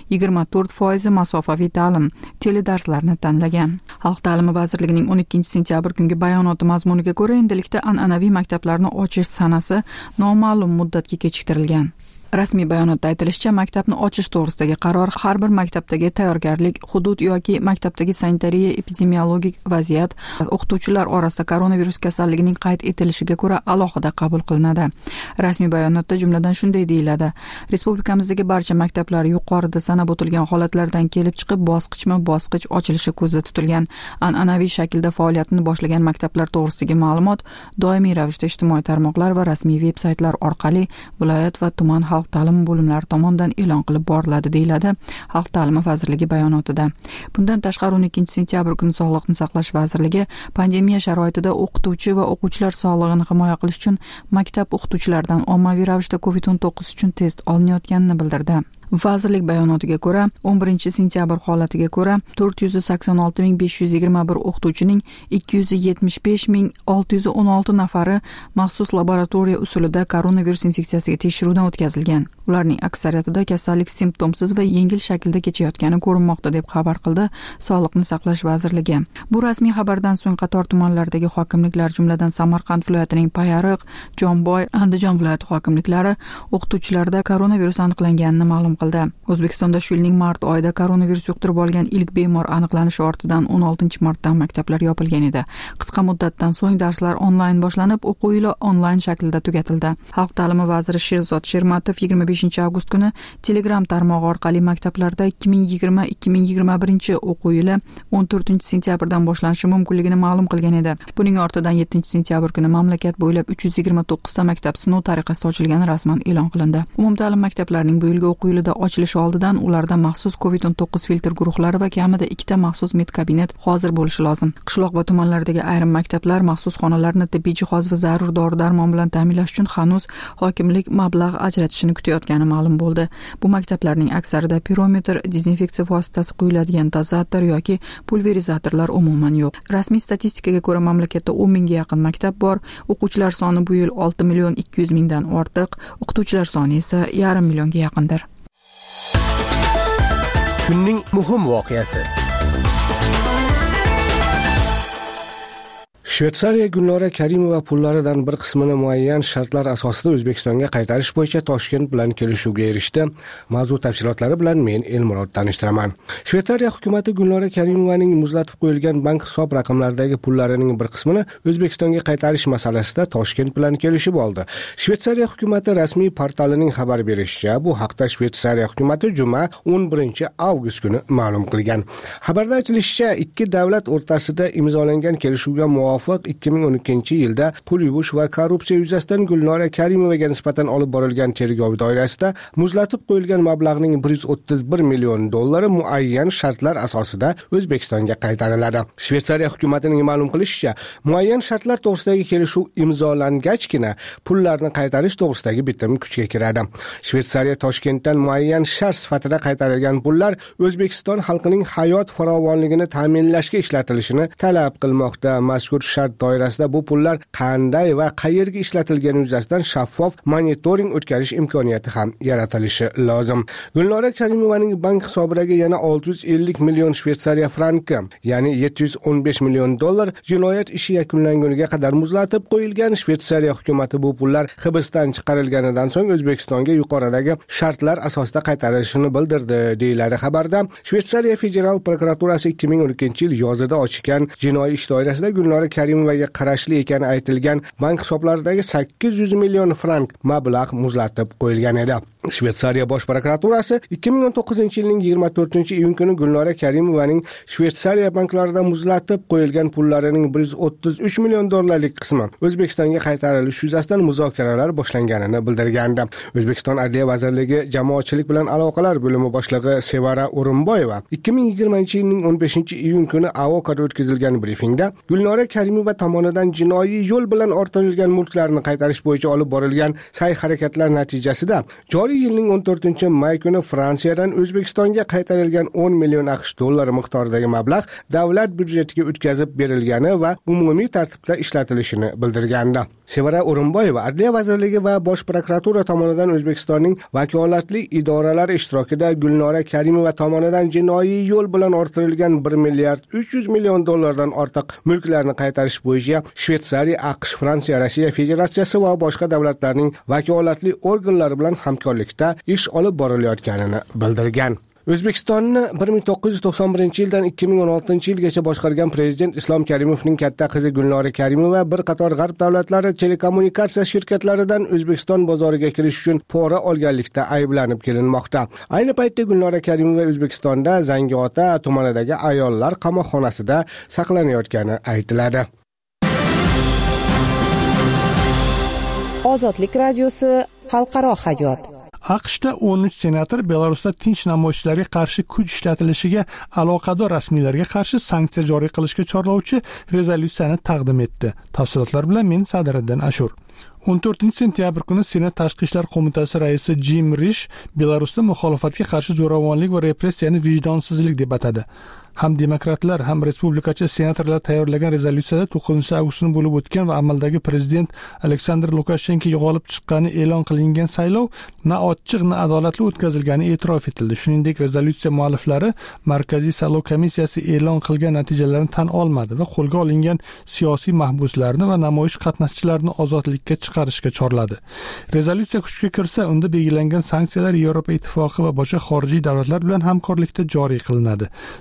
24% masofaviy ta'lim, teledarslarni tanlagan. Xalq ta'limi vazirligining 12-sentyabr kungi bayonoti mazmuniga ko'ra, endilikda an'anaviy maktablarni ochish sanasi noma'lum muddatga kechiktirilgan. Rasmiy bayonotda aytilishicha, maktabni ochish to'g'risidagi qaror har bir maktabdagi tayyorgarlik, hudud yoki maktabdagi sanitariya epidemiologik vaziyat, o'qituvchilar orasida koronavirus kasalligining qayd etilishiga ko'ra alohida qabul qilinadi. Rasmiy bayonotda jumladan shunday deyiladi: Respublikamizdagi barcha maktablar yuqorida sanab o'tilgan holatlardan kelib chiqib bosqichma-bosqich ochilishi ko'zda tutilgan. An'anaviy shaklda faoliyatini boshlagan maktablar to'g'risidagi ma'lumot doimiy ravishda ijtimoiy tarmoqlar va rasmiy veb-saytlar orqali viloyat va tuman xalq ta'limi bo'limlari tomonidan e'lon qilib boriladi, deyiladi Xalq ta'limi vazirligi bayonotida. Bundan tashqari 12-sentyabr kuni Sog'liqni saqlash vazirligi pandemiya sharoitida o'qituvchi va o'quvchilar sog'lig'ini himoya qilish uchun maktab o'qituvchilaridan ommaviy ravishda COVID-19 uchun test olinayotganini bildirdi. Vazirlik bayonotiga ko'ra, 11-sentyabr holatiga ko'ra 486.521 o'qituvchining 275.616 nafari maxsus laboratoriya usulida koronavirus infeksiyasiga tekshiruvdan o'tkazilgan. Ularning aksariyatida kasallik simptomsiz va yengil shaklda kechayotgani ko'rinmoqda, deb xabar qildi Sog'liqni saqlash vazirligi. Bu rasmiy xabardan so'ng qator tumanlardagi hokimliklar, jumladan Samarqand viloyatining Payariq, Jomboy, Andijon viloyati hokimliklari o'qituvchilarda koronavirus aniqlanganini ma'lum qildi. O'zbekistonda shu yilning mart oyida koronavirus yuqtirib olgan ilk bemor aniqlanishi ortidan 16-martdan maktablar yopilgan edi. Qisqa muddatdan so'ng darslar onlayn boshlanib, o'quv yili onlayn shaklda tugatildi. Xalq ta'limi vaziri Sherzod Shermatov 15-avgust kuni Telegram tarmog'i orqali maktablarda 2020-2021 o'quv yili 14-sentyabrdan boshlanishi mumkinligini ma'lum qilgan edi. Buning ortidan 7-sentyabr kuni mamlakat bo'ylab 329 ta maktab sinov tariqasida ochilgani rasman e'lon qilindi. Umumta'lim maktablarining bu yilgi o'quv yilida ochilishi oldidan ularda maxsus COVID-19 filtr guruhlari va kamida 2 ta maxsus medkabinet hozir bo'lishi lozim. Qishloq va tumanlardagi ayrim maktablar maxsus xonalarni tibbiy jihoz va zarur dori-darmon bilan ta'minlash uchun hanuz hokimlik mablag' ajratishini kutayotgani ma'lum bo'ldi. Bu maktablarning aksarida pirometr, dezinfeksiya vositasi quyiladigan dozator yoki pulverizatorlar umuman yo'q. Rasmiy statistikaga ko'ra mamlakatda 10 mingga yaqin maktab bor. O'quvchilar soni bu yil 6,200,000 dan ortiq, o'qituvchilar soni esa 5,5 millionga yaqindir. Kunning muhim voqeasi. Shveysariya Gulnora Karimova pullaridan bir qismini muayyan shartlar asosida O'zbekistonga qaytarish bo'yicha Toshkent bilan kelishuvga erishdi. Mavzu tafsilotlari bilan men Elmurod tanishtiraman. Shveysariya hukumatı Gulnora Karimovaning muzlatib qo'yilgan bank hisob raqamlaridagi pullarining bir qismini O'zbekistonga qaytarish masalasida Toshkent bilan kelishib oldi. Shveysariya hukumatı rasmiy portalining xabar berishicha, bu haqda Shveysariya hukumatı juma 11-avgust kuni ma'lum qilgan. Xabarda aytilishicha, ikki davlat o'rtasida imzolangan kelishuvga muvofiq 2012-yilda pul yuvish va korrupsiya yuzasidan Gulnora Karimovaga nisbatan olib borilgan tergov doirasida muzlatib qo'yilgan mablag'ning 131 million dollari muayyan shartlar asosida O'zbekistonga qaytariladi. Shveysariya hukumatining ma'lum qilishicha, muayyan shartlar to'g'risidagi kelishuv imzolangachgina pullarni qaytarish to'g'risidagi bitim kuchga kiradi. Shveysariya Toshkentdan muayyan shart sifatida qaytarilgan pullar O'zbekiston xalqining hayot farovonligini ta'minlashga ishlatilishini talab qilmoqda. Mazkur shart doirasida bu pullar qanday va qayerga ishlatilgani yuzasidan shaffof monitoring o'tkazish imkoniyati ham yaratilishi lozim. Gulnora Karimovaning bank hisobiga yana 650 million Shveysariya franki, ya'ni 715 million dollar jinoyat ishi yakunlanguniga qadar muzlatib qo'yilgan. Shveysariya hukumatı bu pullar hibsdan chiqarilganidan so'ng O'zbekistonga yuqoridagi shartlar asosida qaytarilishini bildirdi, deyiladi xabarda. Shveysariya federal prokuraturasi 2012-yil yozida ochgan jinoiy ish doirasida Gulnora Karimovaga qarashli ekani aytilgan bank hisoblaridagi 800 million frank mablag' muzlatib qo'yilgan edi. Shveysariya bosh prokuraturasi 2019-yilning 24-iyun kuni Gulnora Karimovaning Shveysariya banklarida muzlatib qo'yilgan pullarining 133 million dollarlik qismi O'zbekistonga qaytarilishi yuzasidan muzokaralar boshlanganini bildirgandi. O'zbekiston Adliya vazirligi jamoatchilik bilan aloqalar bo'limi boshlig'i Sevara O'rinboyeva 2020-yilning 15-iyun kuni AOKda o'tkazilgan brifingda Gulnora Karimova tomonidan jinoiy yo'l bilan orttirilgan mulklarni qaytarish bo'yicha olib borilgan sa'y-harakatlar natijasida joriy yilning 14-may kuni Fransiyadan O'zbekistonga qaytarilgan 10 million AQSh dollari miqdoridagi mablag' davlat byudjetiga o'tkazib berilgani va umumiy tartibda ishlatilishini bildirgandi. Sevara O'rinboyeva Adliya vazirligi va bosh prokuratura tomonidan O'zbekistonning vakolatli idoralari ishtirokida Gulnora Karimova tomonidan jinoiy yo'l bilan orttirilgan 1 milliard 300 million dollardan ortiq mulklarni qaytarish bo'yicha Shveysariya, AQSh, Fransiya, Rossiya Federatsiyasi va boshqa davlatlarning vakolatli organlari bilan hamkorlikda ish olib borilayotganini bildirgan. O'zbekistonni 1991-yildan 2016-yilgacha boshqargan prezident Islom Karimovning katta qizi Gulnora Karimova bir qator g'arb davlatlari telekommunikatsiya shirkatlaridan O'zbekiston bozoriga kirish uchun pora olganlikda ayblanib kelinmoqda. Ayni paytda Gulnora Karimova O'zbekistonda Zangiota tumanidagi ayollar qamoqxonasida saqlanayotgani aytiladi. Ozodlik radiosi xalqaro hayot. AQShda 13 senator Belarusda tinch namoyishlarga qarshi kuch ishlatilishiga aloqador rasmiylarga qarshi sanksiya joriy qilishga chorlovchi rezolyutsiyani taqdim etdi. Tafsilotlar bilan men Sadiriddin Ashur. 14-sentyabr kuni Senat Tashqi ishlar qo'mitasi raisi Jim Rish Belarusda muxolifatga qarshi zo'ravonlik va repressiyani vijdonsizlik deb atadi. Ham demokratlar, ham respublikachi senatorlar tayyorlagan rezolyutsiyada 9-avgustda bo'lib o'tgan va amaldagi prezident Aleksandr Lukashenkoga g'olib chiqqani e'lon qilingan saylov na ochiq, na adolatli o'tkazilgani e'tirof etildi. Shuningdek, rezolyutsiya mualliflari Markaziy saylov komissiyasi e'lon qilgan natijalarni tan olmadi va qo'lga olingan siyosiy mahbuslarni va namoyish qatnashchilarini ozodlikka chiqarishga chorladi. Rezolyutsiya kuchga kirsa, unda belgilangan sanksiyalar Yevropa ittifoqi va boshqa xorijiy davlatlar bilan hamkorlikda joriy qilinadi. Senat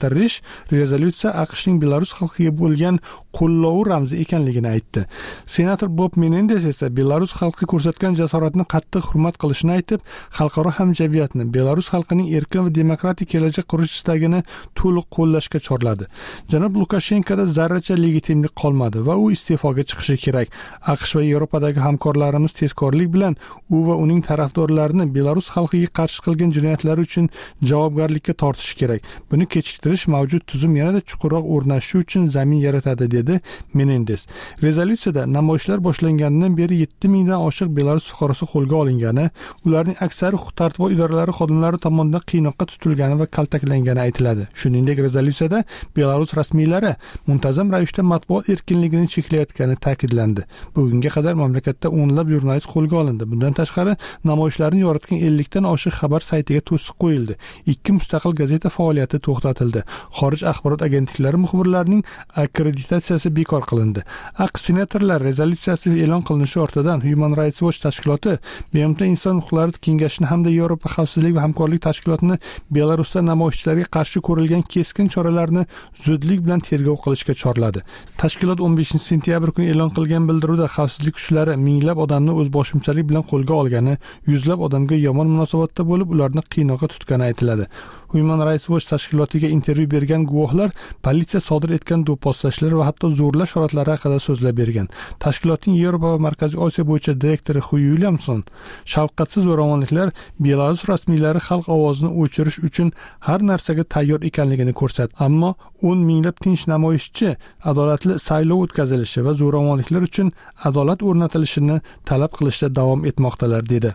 Rish rezolyutsiya AQShning Belarus xalqiga bo'lgan qo'llovi ramzi ekanligini aytdi. Senator Bob Menendez esa Belarus xalqi ko'rsatgan jasoratni qattiq hurmat qilishini aytib, xalqaro hamjamiyatni Belarus xalqining erkin va demokratik kelajak qurish istagini to'liq qo'llashga chorladi. Janob Lukashenkoda zarracha legitimlik qolmadi va u iste'foga chiqishi kerak. AQSh va Yevropadagi hamkorlarimiz tezkorlik bilan u va uning tarafdorlarini Belarus xalqiga qarshi qilgan jinoyatlari uchun javobgarlikka tortishi kerak. Buni kechiktirish mavjud tuzum yanada chuqurroq o'rnashi uchun zamin yaratadi, dedi Menendez. Rezolyutsiyada namoyishlar boshlanganidan beri 7000 dan oshiq Belarus fuqarosi qo'lga olingani, ularning aksari huquq-tartibot idoralari xodimlari tomonidan qiynoqqa tutilgani va kaltaklangani aytiladi. Shuningdek, rezolyutsiyada Belarus rasmiylari muntazam ravishda matbuot erkinligini cheklayotgani ta'kidlandi. Bugunga qadar mamlakatda o'nlab jurnalist qo'lga olindi. Bundan tashqari, namoyishlarni yoritgan 50 dan oshiq xabar saytiga to'siq qo'yildi. 2 mustaqil gazeta faoliyati to'xtatildi. Xorij axborot agentliklari muxbirlarining akkreditatsiyasi bekor qilindi. AQSh senatorlar rezolyutsiyasi e'lon qilinishi ortidan Human Rights Watch tashkiloti, BMT Inson huquqlari kengashini hamda Yevropa xavfsizlik va hamkorlik tashkilotini Belarusda namoyishchilarga qarshi ko'rilgan keskin choralarni zudlik bilan tergov qilishga chorladi. Tashkilot 15-sentyabr kuni e'lon qilgan bildiruvda xavfsizlik kuchlari minglab odamni o'zboshimchalik bilan qo'lga olgani, yuzlab odamga yomon munosabatda bo'lib, ularni qiynoqqa tutgani aytiladi. Human Rights Watch tashkilotiga intervyu bergan guvohlar politsiya sodir etgan do'pposlashlar va hatto zo'rlash holatlari haqida so'zlab bergan. Tashkilotning Yevropa va Markaziy Osiyo bo'yicha direktori Hu Williamson shafqatsiz zo'ravonliklar Belarus rasmiylari xalq ovozini o'chirish uchun har narsaga tayyor ekanligini ko'rsatdi. Ammo 10 minglab tinch namoyishchi adolatli saylov o'tkazilishi va zo'ravonliklar uchun adolat o'rnatilishini talab qilishda davom etmoqdalar, dedi.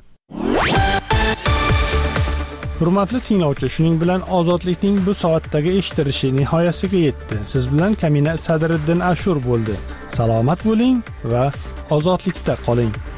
Hurmatli tinglovchi, shuning bilan ozodlikning bu soatdagi eshitilishi nihoyasiga yetdi. Siz bilan Kamina Sadriddin Ashur bo'ldi. Salomat bo'ling va ozodlikda qoling.